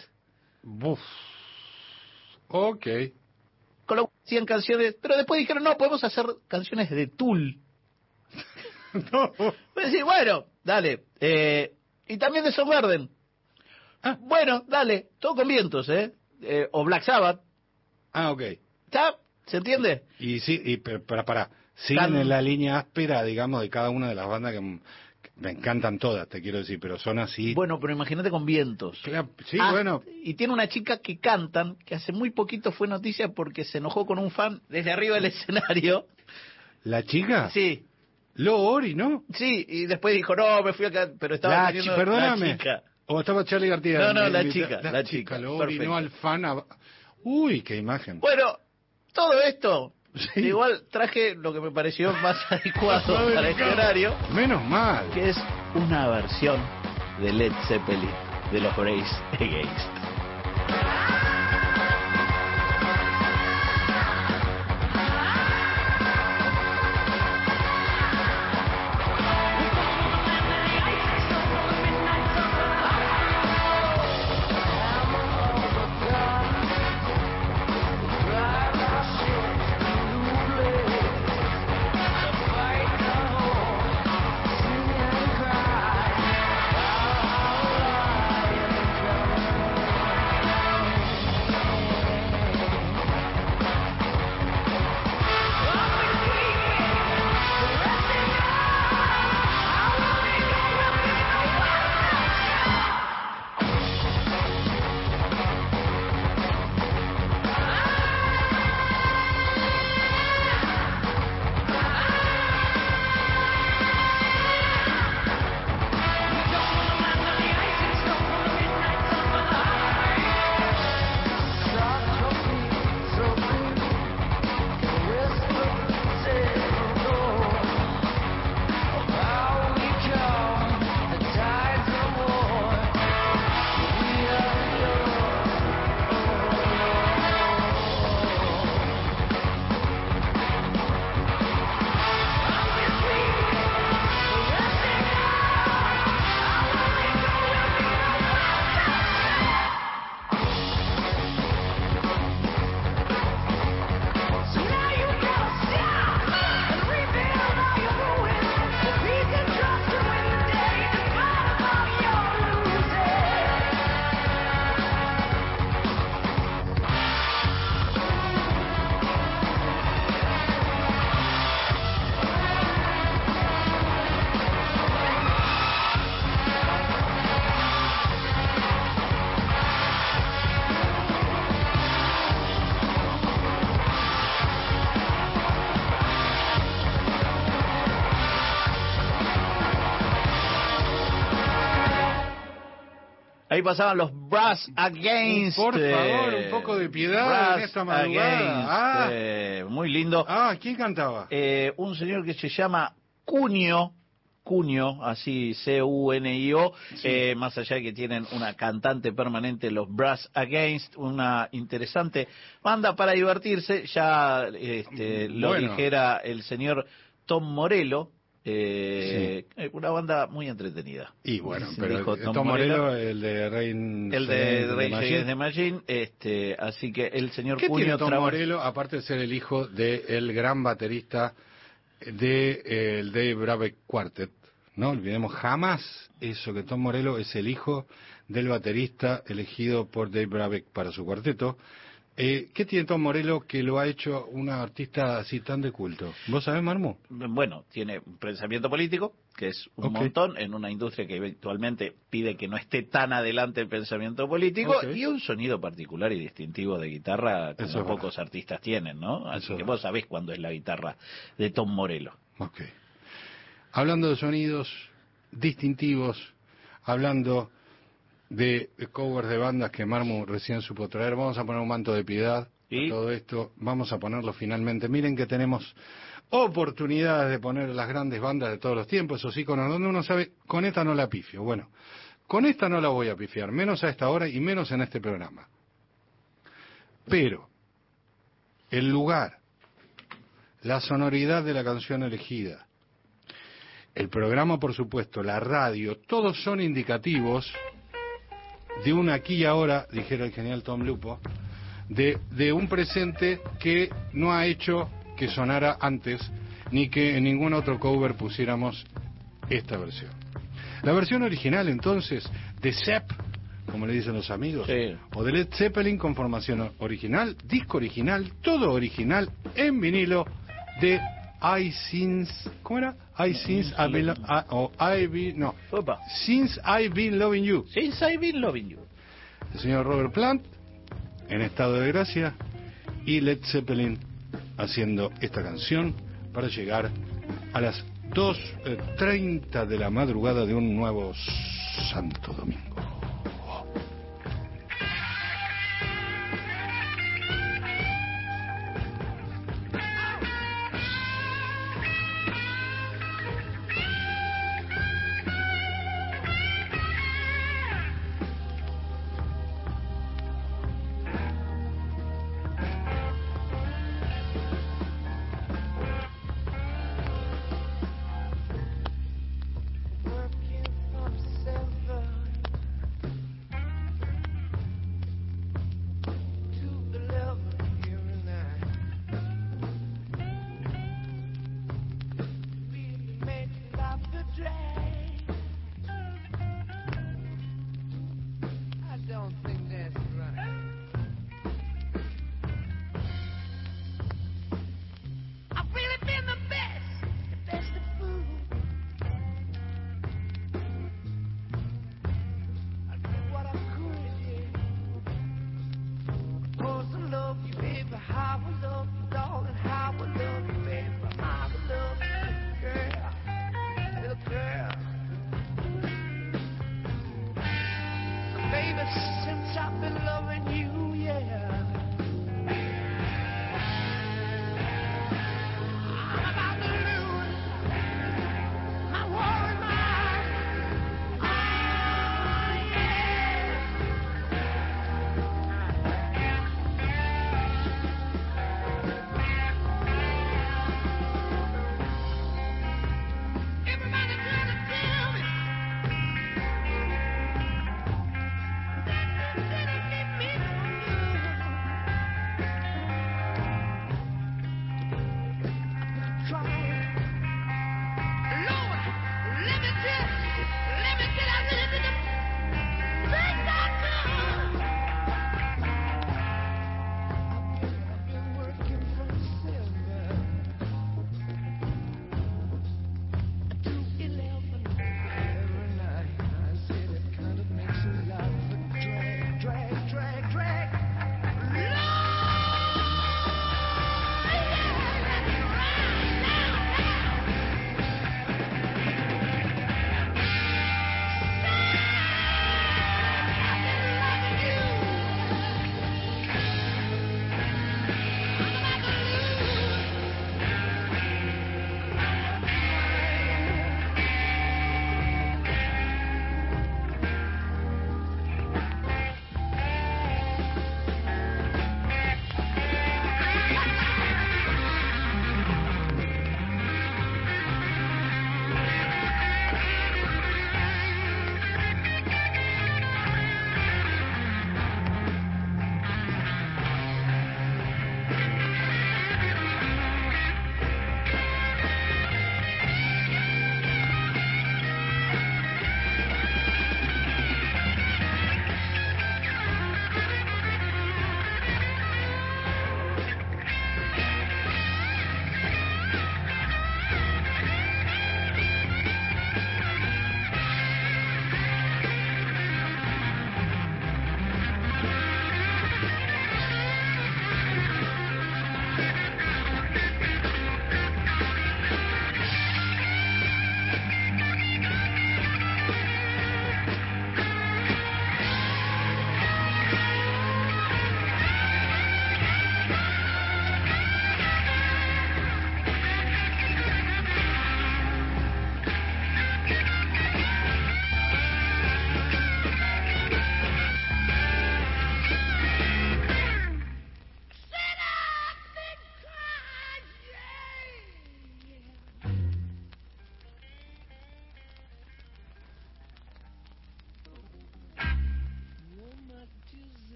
C: Ok.
D: Con lo cual hacían canciones, pero después dijeron, no, podemos hacer canciones de Tool.
C: No.
D: Pues decir, bueno, dale. Y también de Soundgarden. Bueno, dale, todo con vientos, o Black Sabbath.
C: Ok.
D: ¿Está? ¿Se entiende?
C: Y sí, para siguen en la línea áspera, digamos, de cada una de las bandas que me encantan todas, te quiero decir, pero son así.
D: Bueno, pero imagínate con vientos.
C: Claro, sí, bueno.
D: Y tiene una chica que cantan, que hace muy poquito fue noticia porque se enojó con un fan desde arriba del escenario.
C: ¿La chica?
D: Sí.
C: Ori, ¿no?
D: Sí, y después dijo, no, me fui acá, pero estaba teniendo
C: perdóname.
D: la chica.
C: ¿O estaba Charlie García?
D: No, la chica.
C: Ori, no al fan. Uy, qué imagen.
D: Bueno, todo esto, igual traje lo que me pareció más adecuado para este horario.
C: Menos mal.
D: Que es una versión de Led Zeppelin de los Brass Against. Ahí pasaban los Brass Against.
C: Por favor, un poco de piedad en esta madrugada.
D: Muy lindo.
C: ¿Quién cantaba?
D: Un señor que se llama Cunio, así C-U-N-I-O, sí. Más allá de que tienen una cantante permanente, los Brass Against, una interesante banda para divertirse. Ya lo dijera el señor Tom Morello. Una banda muy entretenida.
C: Y bueno, pero Tom Morello, el de
D: Rage Against the Machine, así que el señor
C: ¿Qué
D: Cunio
C: tiene Tom Morello, aparte de ser el hijo del gran baterista del Dave Brubeck Quartet? No olvidemos jamás eso, que Tom Morello es el hijo del baterista elegido por Dave Brubeck para su cuarteto, ¿Qué tiene Tom Morello que lo ha hecho una artista así tan de culto? ¿Vos sabés, Marmo?
D: Bueno, tiene un pensamiento político, que es un montón, en una industria que eventualmente pide que no esté tan adelante el pensamiento político, y un sonido particular y distintivo de guitarra como
C: Eso
D: pocos artistas tienen, ¿no? Así que vos sabés cuándo es la guitarra de Tom Morello.
C: Hablando de sonidos distintivos, hablando de covers de bandas que Marmu recién supo traer, vamos a poner un manto de piedad a todo esto, vamos a ponerlo finalmente. Miren que tenemos oportunidades de poner las grandes bandas de todos los tiempos, esos íconos donde uno sabe, con esta no la pifio. Bueno, con esta no la voy a pifiar, menos a esta hora y menos en este programa. Pero el lugar, la sonoridad de la canción elegida, el programa, por supuesto, la radio, todos son indicativos de un aquí y ahora, dijera el genial Tom Lupo, de un presente que no ha hecho que sonara antes, ni que en ningún otro cover pusiéramos esta versión. La versión original, entonces, de Zepp, como le dicen los amigos, o de Led Zeppelin con formación original, disco original, todo original, en vinilo, de ¿cómo era? Since I've Been Loving You.
D: Since I've Been Loving You.
C: El señor Robert Plant, en estado de gracia, y Led Zeppelin haciendo esta canción para llegar a las 2:30 de la madrugada de un nuevo Santo Domingo.
K: Girl, little girl.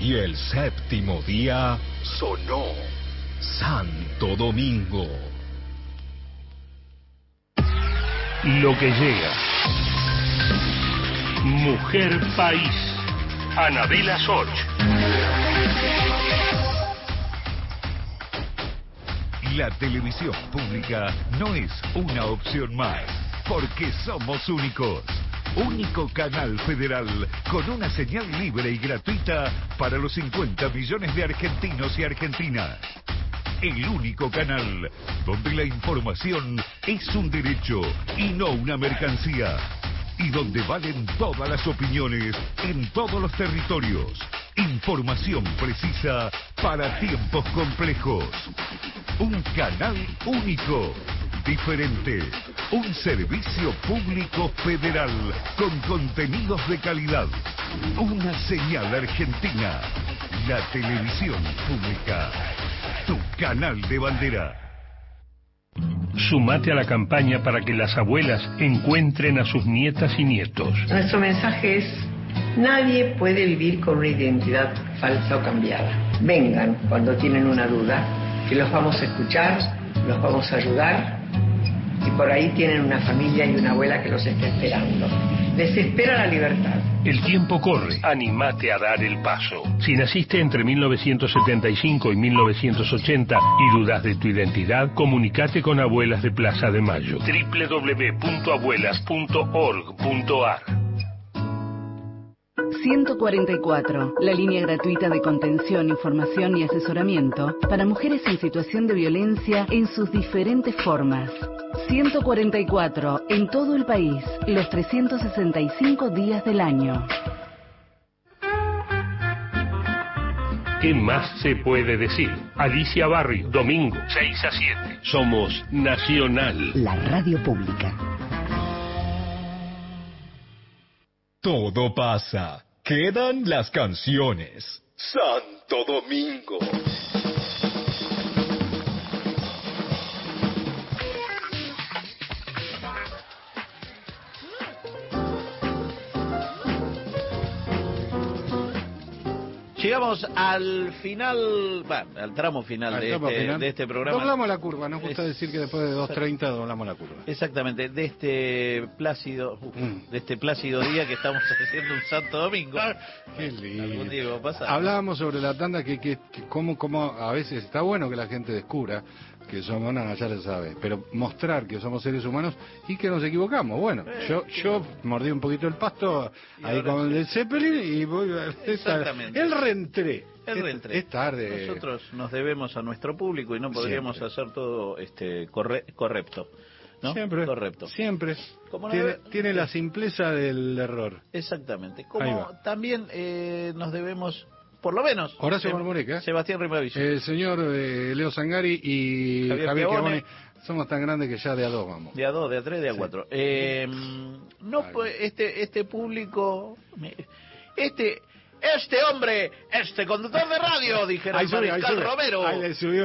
H: Y el séptimo día sonó Santo Domingo.
B: Lo que llega. Mujer País. Anabela Soch.
H: La televisión pública no es una opción más, porque somos únicos. Único canal federal con una señal libre y gratuita para los 50 millones de argentinos y argentinas. El único canal donde la información es un derecho y no una mercancía. Y donde valen todas las opiniones en todos los territorios. Información precisa para tiempos complejos. Un canal único, diferente. Un servicio público federal con contenidos de calidad. Una señal argentina. La televisión pública. Tu canal de bandera.
B: Sumate a la campaña para que las abuelas encuentren a sus nietas y nietos.
F: Nuestro mensaje es: nadie puede vivir con una identidad falsa o cambiada. Vengan cuando tienen una duda, que los vamos a escuchar, los vamos a ayudar, y por ahí tienen una familia y una abuela que los está esperando. Les espera la libertad.
B: El tiempo corre. Animate a dar el paso. Si naciste entre 1975 y 1980 y dudas de tu identidad, comunicate con Abuelas de Plaza de Mayo. www.abuelas.org.ar
A: 144, la línea gratuita de contención, información y asesoramiento para mujeres en situación de violencia en sus diferentes formas. 144, en todo el país, los 365 días del año.
B: ¿Qué más se puede decir? Alicia Barrio, domingo, 6 a 7. Somos Nacional.
G: La radio pública.
H: Todo pasa. Quedan las canciones. Santo Domingo.
D: Llegamos al final, al tramo final de este programa.
C: Doblamos la curva, nos gusta decir que después de 2:30 doblamos la curva.
D: Exactamente, de este plácido día que estamos haciendo un Santo Domingo.
C: Qué lindo. Hablábamos sobre la tanda que cómo a veces está bueno que la gente descubra que somos, ya lo sabe, pero mostrar que somos seres humanos y que nos equivocamos. Bueno, yo mordí un poquito el pasto ahí con el Zeppelin y voy a...
D: Exactamente.
C: El reentré.
D: Es
C: tarde.
D: Nosotros nos debemos a nuestro público y no podríamos hacer todo correcto. ¿No? Siempre.
C: Tiene la simpleza del error.
D: Exactamente. Como también nos debemos... Por lo menos.
C: Horacio Marmoreca.
D: Sebastián Rimavici.
C: El señor Leo Zangari y Javier Chiavone. Somos tan grandes que ya de a dos vamos.
D: De a dos, de a tres, de a cuatro. Este público... Este hombre, conductor de radio, dijera Mariscal Romero.
C: Ahí le subió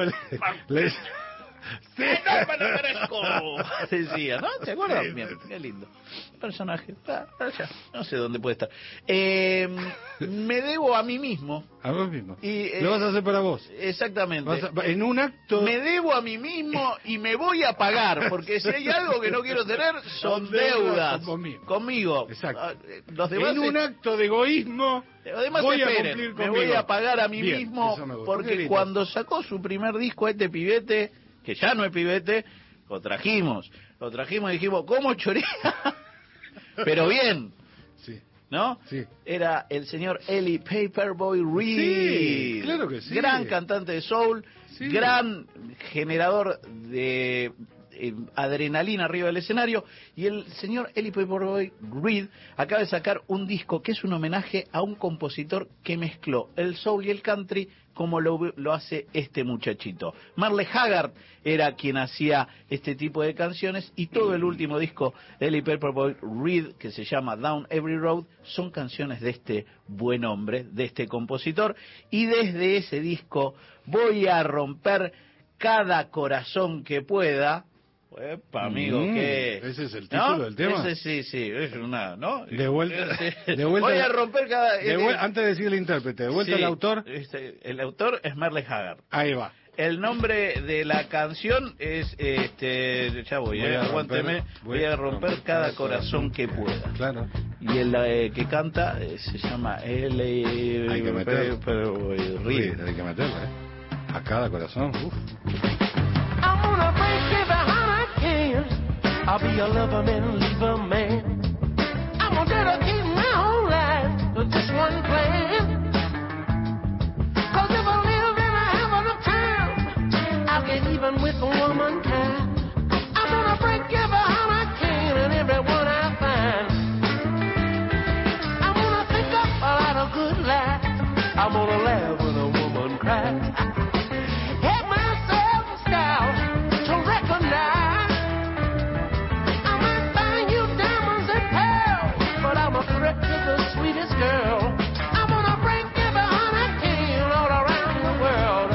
D: ¡Que no me lo merezco! Decía, ¿no? ¿Te acuerdas? Bien, qué lindo personaje. No sé dónde puede estar. Me debo a mí mismo.
C: A vos mismo. Lo vas a hacer para vos.
D: Exactamente.
C: En un acto...
D: Me debo a mí mismo y me voy a pagar, porque si hay algo que no quiero tener, son deudas. Conmigo.
C: Exacto.
D: Los demás
C: en un acto de egoísmo...
D: Además, voy a cumplir conmigo. Me voy a pagar a mí mismo, porque cuando sacó su primer disco este pibete, que ya no es pibete, lo trajimos y dijimos, ¿cómo chorea? Pero bien,
C: sí.
D: ¿No?
C: Sí.
D: Era el señor Eli Paperboy Reed.
C: Sí, claro que sí.
D: Gran cantante de soul, sí. Gran generador de adrenalina arriba del escenario. Y el señor Eli Paperboy Reed acaba de sacar un disco que es un homenaje a un compositor que mezcló el soul y el country como lo hace este muchachito. Merle Haggard era quien hacía este tipo de canciones, y todo el último disco de Eli Paperboy Reed, que se llama Down Every Road, son canciones de este buen hombre, de este compositor, y desde ese disco voy a romper cada corazón que pueda, Epa, amigo, ¿qué?
C: ¿Ese es el título del tema?
D: Ese sí, es una, ¿no?
C: De vuelta.
D: Voy a romper cada...
C: antes de decir el intérprete, de vuelta el autor.
D: El autor es Merle Haggard.
C: Ahí va.
D: El nombre de la canción es, ya aguánteme, voy a romper cada corazón que pueda.
C: Claro.
D: Y el que canta se llama
C: Hay que meterlo.
D: Reed.
C: Hay que meterlo, a cada corazón. Uf.
V: I'm gonna break every heart I can. I'll be a lover man, leave a man. I'm gonna dedicate my whole life to just one plan. 'Cause if I live and I have enough time, I'll get even with womankind. I'm gonna break every heart I can and everyone I find. I'm gonna think up a lot of good life. I'm gonna laugh when a woman cries. Girl, I'm gonna break every heart I can all around the world.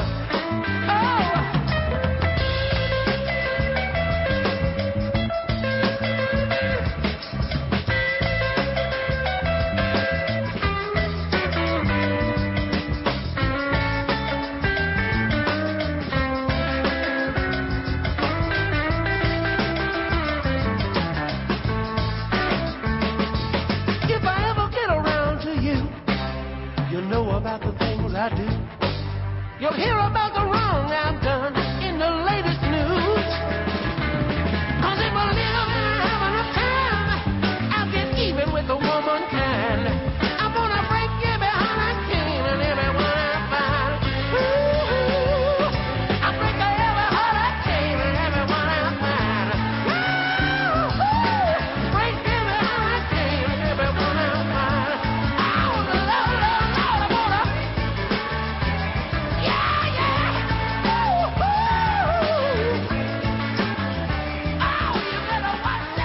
V: If I ever get around to you, you'll know about the things I do. You'll hear about the wrong I've done in the latest news. 'Cause if I live and I have enough time, I'll get even with the womankind. I'm gonna break every heart I can and everyone I find. Ooh, I'll break every heart I can and everyone I find. Ooh, break every heart I can and everyone I find. Oh, Lord, I wanna. Yeah, yeah. Ooh, ooh. Oh, you better watch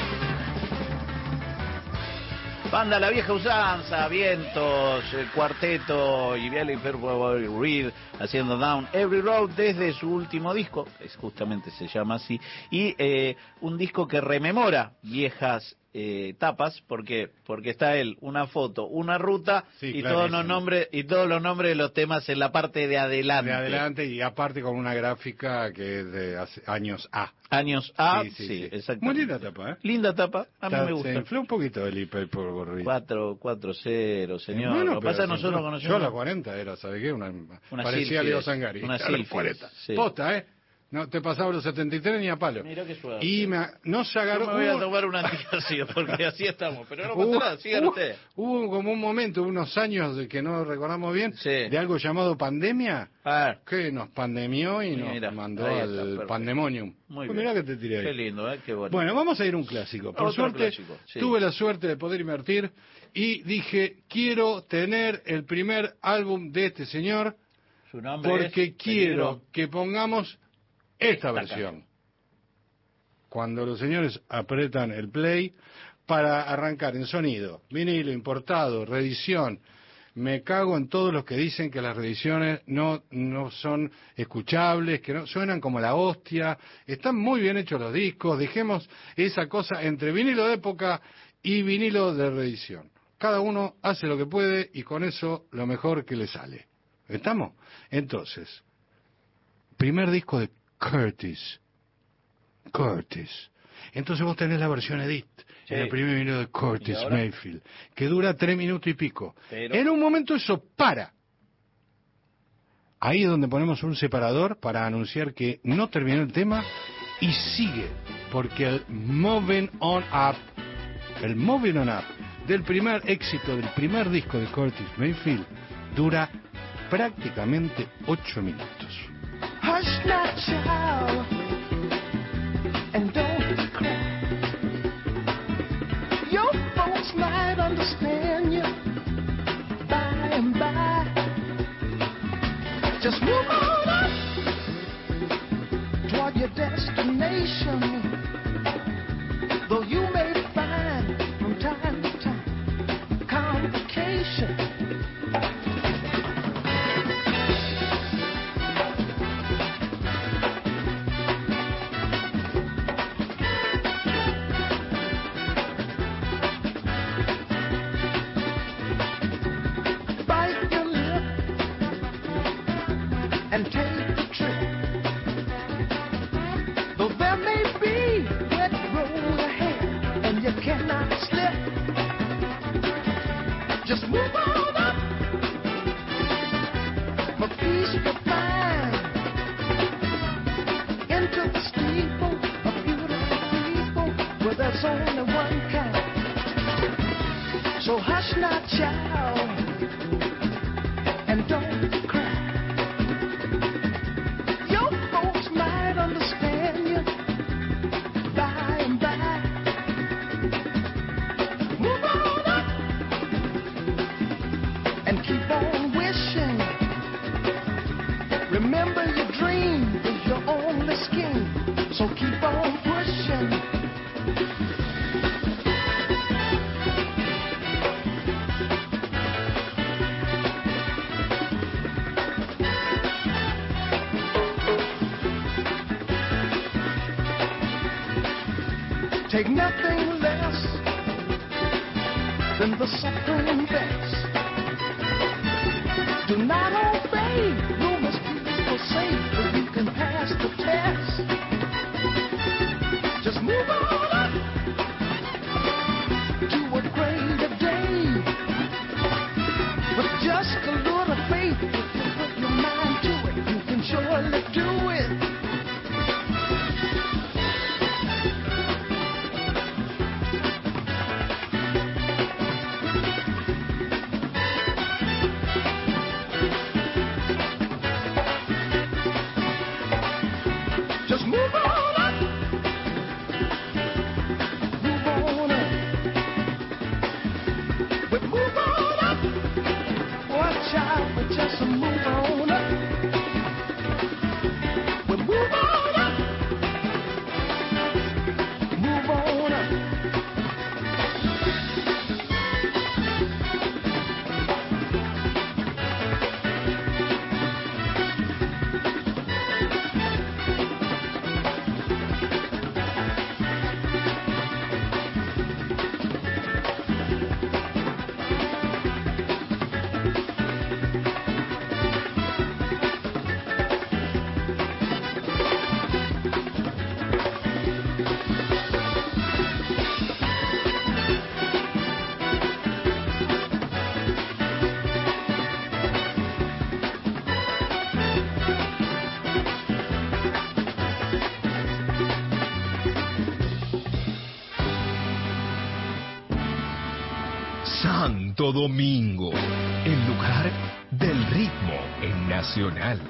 V: out.
D: Banda La Vieja Usanza, Vientos, el cuarteto y Viale Reed haciendo Down Every Road desde su último disco, justamente se llama así, y un disco que rememora viejas tapas, porque está él, una foto, una ruta y todos los nombres de los temas en la parte de adelante.
C: De adelante y aparte con una gráfica que es de hace años A.
D: Años A, sí, exactamente.
C: Muy linda tapa, ¿eh?
D: Linda tapa, a mí me gusta.
C: Se infló un poquito el IP por
D: 4-0, señor.
C: Bueno,
D: Lo que pasa nosotros conocemos.
C: Yo a la 40 era, ¿sabes qué? Una parecía Leo Sangari.
D: Una
C: Silfide.
D: Sí.
C: Posta, ¿eh? No te pasaba los 73 ni a palo.
D: Mirá qué suave.
C: Y no se agarró.
D: Yo me voy a tomar un antiácido porque así estamos. Pero no pasa nada, sigan ustedes.
C: Hubo como un momento, unos años de que no recordamos bien, de algo llamado pandemia, que nos pandemió y nos mandó al pandemonium.
D: Muy
C: pues
D: bien.
C: Mirá que te tiré ahí.
D: Qué lindo, qué bonito.
C: Bueno, vamos a ir a un clásico. Por suerte, tuve la suerte de poder invertir y dije, quiero tener el primer álbum de este señor
D: Su nombre
C: porque quiero que pongamos esta versión. Cuando los señores apretan el play para arrancar en sonido, vinilo, importado, reedición. Me cago en todos los que dicen que las reediciones no son escuchables, que no suenan como la hostia. Están muy bien hechos los discos. Dejemos esa cosa entre vinilo de época y vinilo de reedición. Cada uno hace lo que puede y con eso lo mejor que le sale. ¿Estamos? Entonces, primer disco de Curtis. Entonces vos tenés la versión edit, en el primer vinilo de Curtis Mayfield, que dura 3 minutos y pico. Pero en un momento eso para. Ahí es donde ponemos un separador para anunciar que no terminó el tema y sigue, porque el Moving On Up del primer éxito del primer disco de Curtis Mayfield dura prácticamente 8 minutos.
V: Hush not, child, and don't cry. Your folks might understand you by and by. Just move on up toward your destination, though you may find from time to time complications.
K: trip. Though there may be wet road ahead and you cannot slip, just move on up for peace to find into the steeple of beautiful people where there's only one kind. So hush now, child, and don't cry. Your folks might understand you by and by. Move on up and keep on wishing. Remember your dream is your only scheme, so keep on pushing. Take nothing less than the supreme best. Do not obey rumors people say, but you can pass the test. Just move on up to a greater day. With just a little faith, if you put your mind to it, you can surely do it. Just move on up. Move on up. But move on up. Watch out, but just move on up. But move on up. Move on up.
L: Santo Domingo, el lugar del ritmo en Nacional.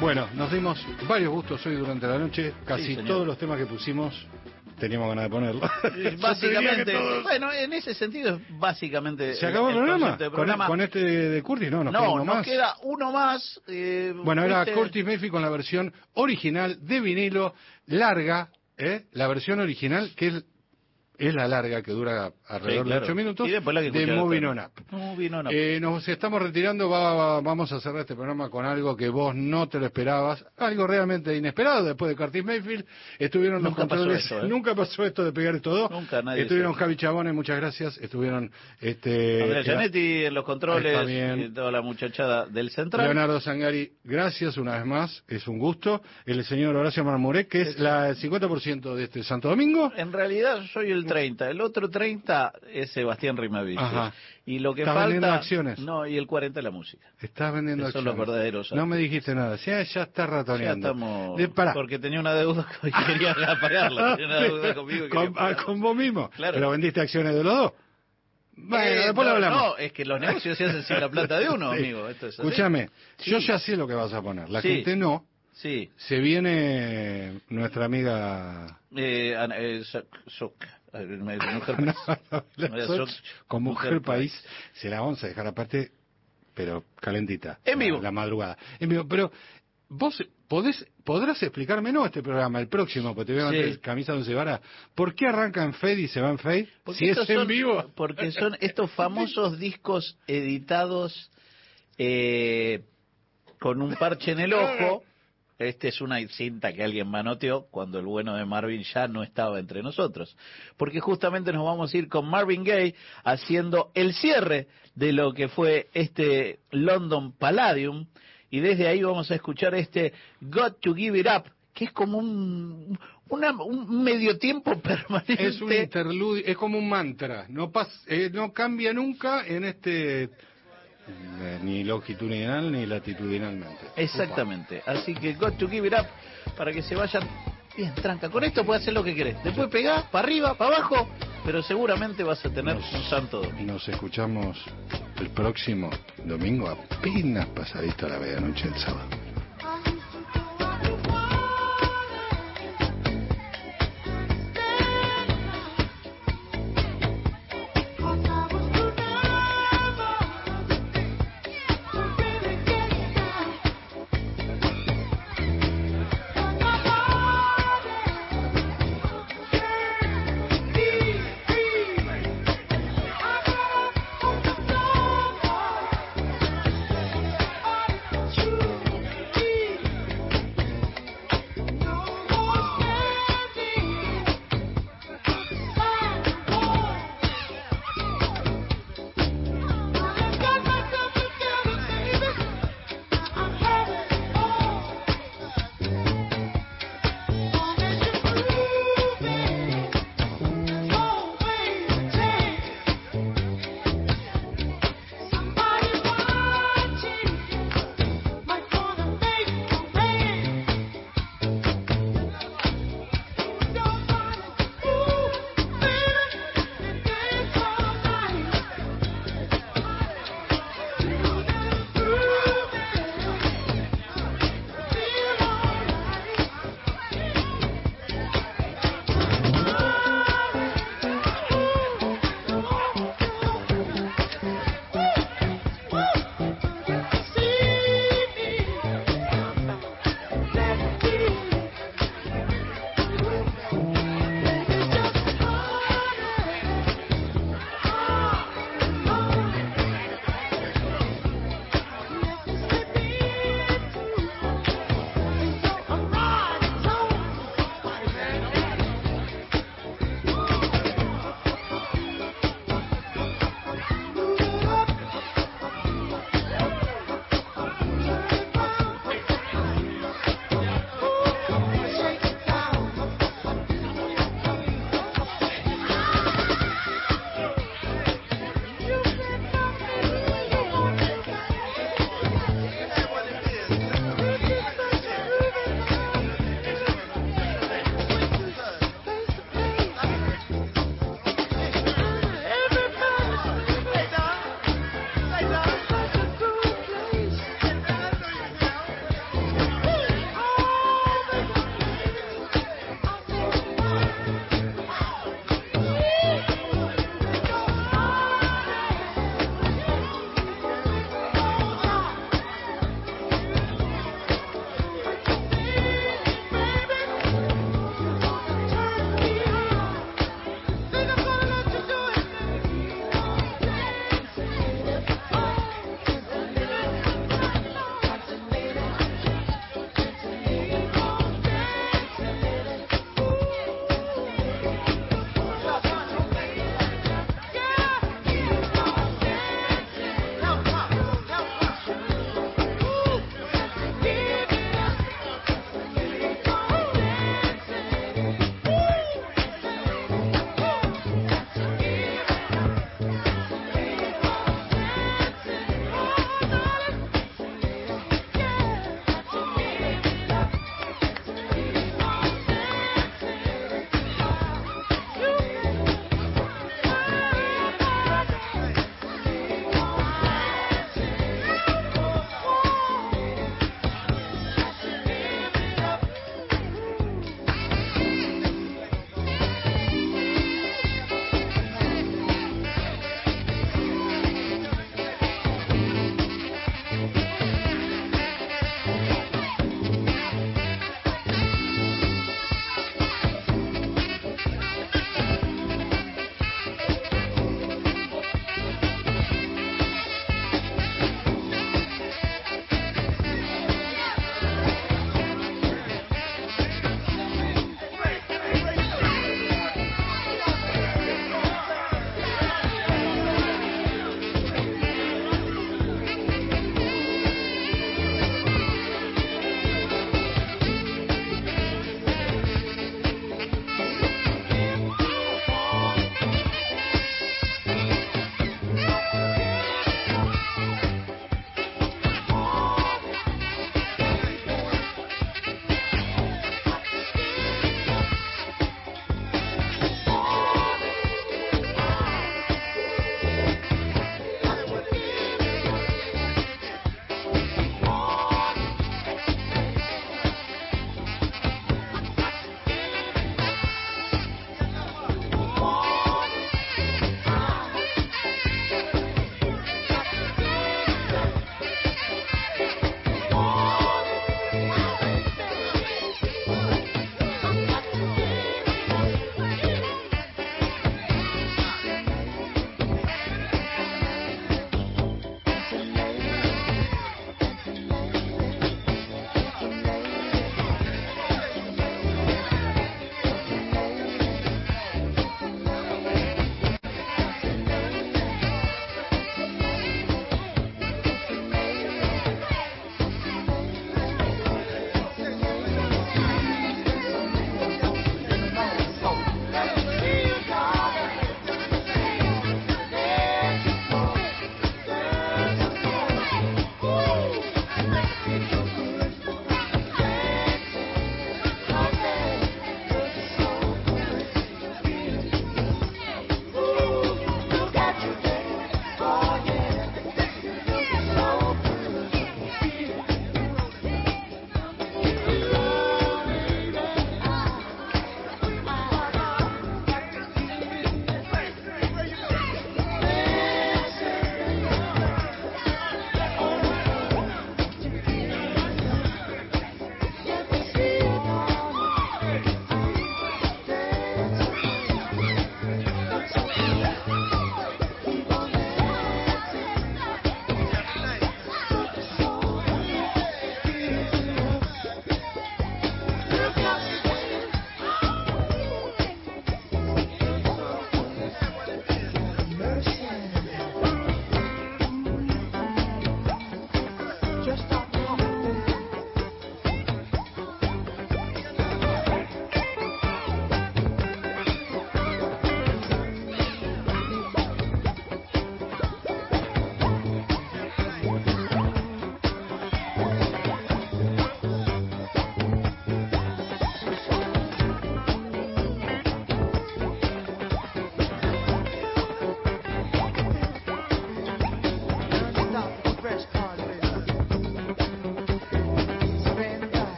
C: Bueno, nos dimos varios gustos hoy durante la noche. Casi todos los temas que pusimos teníamos ganas de ponerlo.
D: Básicamente, bueno, en ese sentido es básicamente...
C: ¿Se acabó el programa? ¿Con este de Curtis? No,
D: nos queda uno más.
C: Bueno, era Curtis Mayfield con la versión original de vinilo, larga, la versión original que es la larga, que dura alrededor de 8 minutos, de Moving On Up. Nos estamos retirando, vamos a cerrar este programa con algo que vos no te lo esperabas, algo realmente inesperado después de Curtis Mayfield. Estuvieron los controles, nunca pasó esto de pegar estos dos. Estuvieron Javi Chabones, muchas gracias. Estuvieron
D: Andrea Gianetti en los controles, y toda la muchachada del Central.
C: Leonardo Zangari, gracias una vez más, es un gusto. El señor Horacio Marmurek, que es el 50% de este Santo Domingo.
D: En realidad soy el 30, el otro 30 es Sebastián Rimavici. Y lo que falta
C: acciones.
D: No, y el 40 es la música.
C: Estás vendiendo
D: acciones.
C: Son los verdaderos. No me dijiste nada. Ya está ratoneando.
D: Ya estamos porque tenía una deuda y quería pagarla. Tenía una deuda conmigo
C: con vos mismo.
D: Claro.
C: Pero vendiste acciones de los dos. Bueno, después lo hablamos.
D: No, es que los negocios se hacen sin la plata de uno, amigo. Esto es así.
C: Escúchame, yo ya sé lo que vas a poner. La gente no.
D: Sí.
C: Se viene nuestra amiga con Mujer País. Se la vamos a dejar aparte, pero calentita.
D: En vivo.
C: La madrugada. En vivo. Pero vos podrás explicarme, no este programa, el próximo, porque te veo antes camisa de 11 varas. ¿Por qué arranca en Fade y se va en Fade? Si es en vivo.
D: Porque son estos famosos discos editados con un parche en el ojo. Esta es una cinta que alguien manoteó cuando el bueno de Marvin ya no estaba entre nosotros. Porque justamente nos vamos a ir con Marvin Gaye haciendo el cierre de lo que fue este London Palladium. Y desde ahí vamos a escuchar este Got to Give It Up, que es como un medio tiempo permanente.
C: Es un interludio, es como un mantra. No cambia nunca en este... ni longitudinal ni latitudinalmente.
D: Exactamente. Así que Got to Give It Up, para que se vayan bien tranca. Con esto puedes hacer lo que querés. Después pegás para arriba, para abajo, pero seguramente vas a tener un santo domingo.
C: Nos escuchamos el próximo domingo, apenas pasadito a la medianoche del sábado.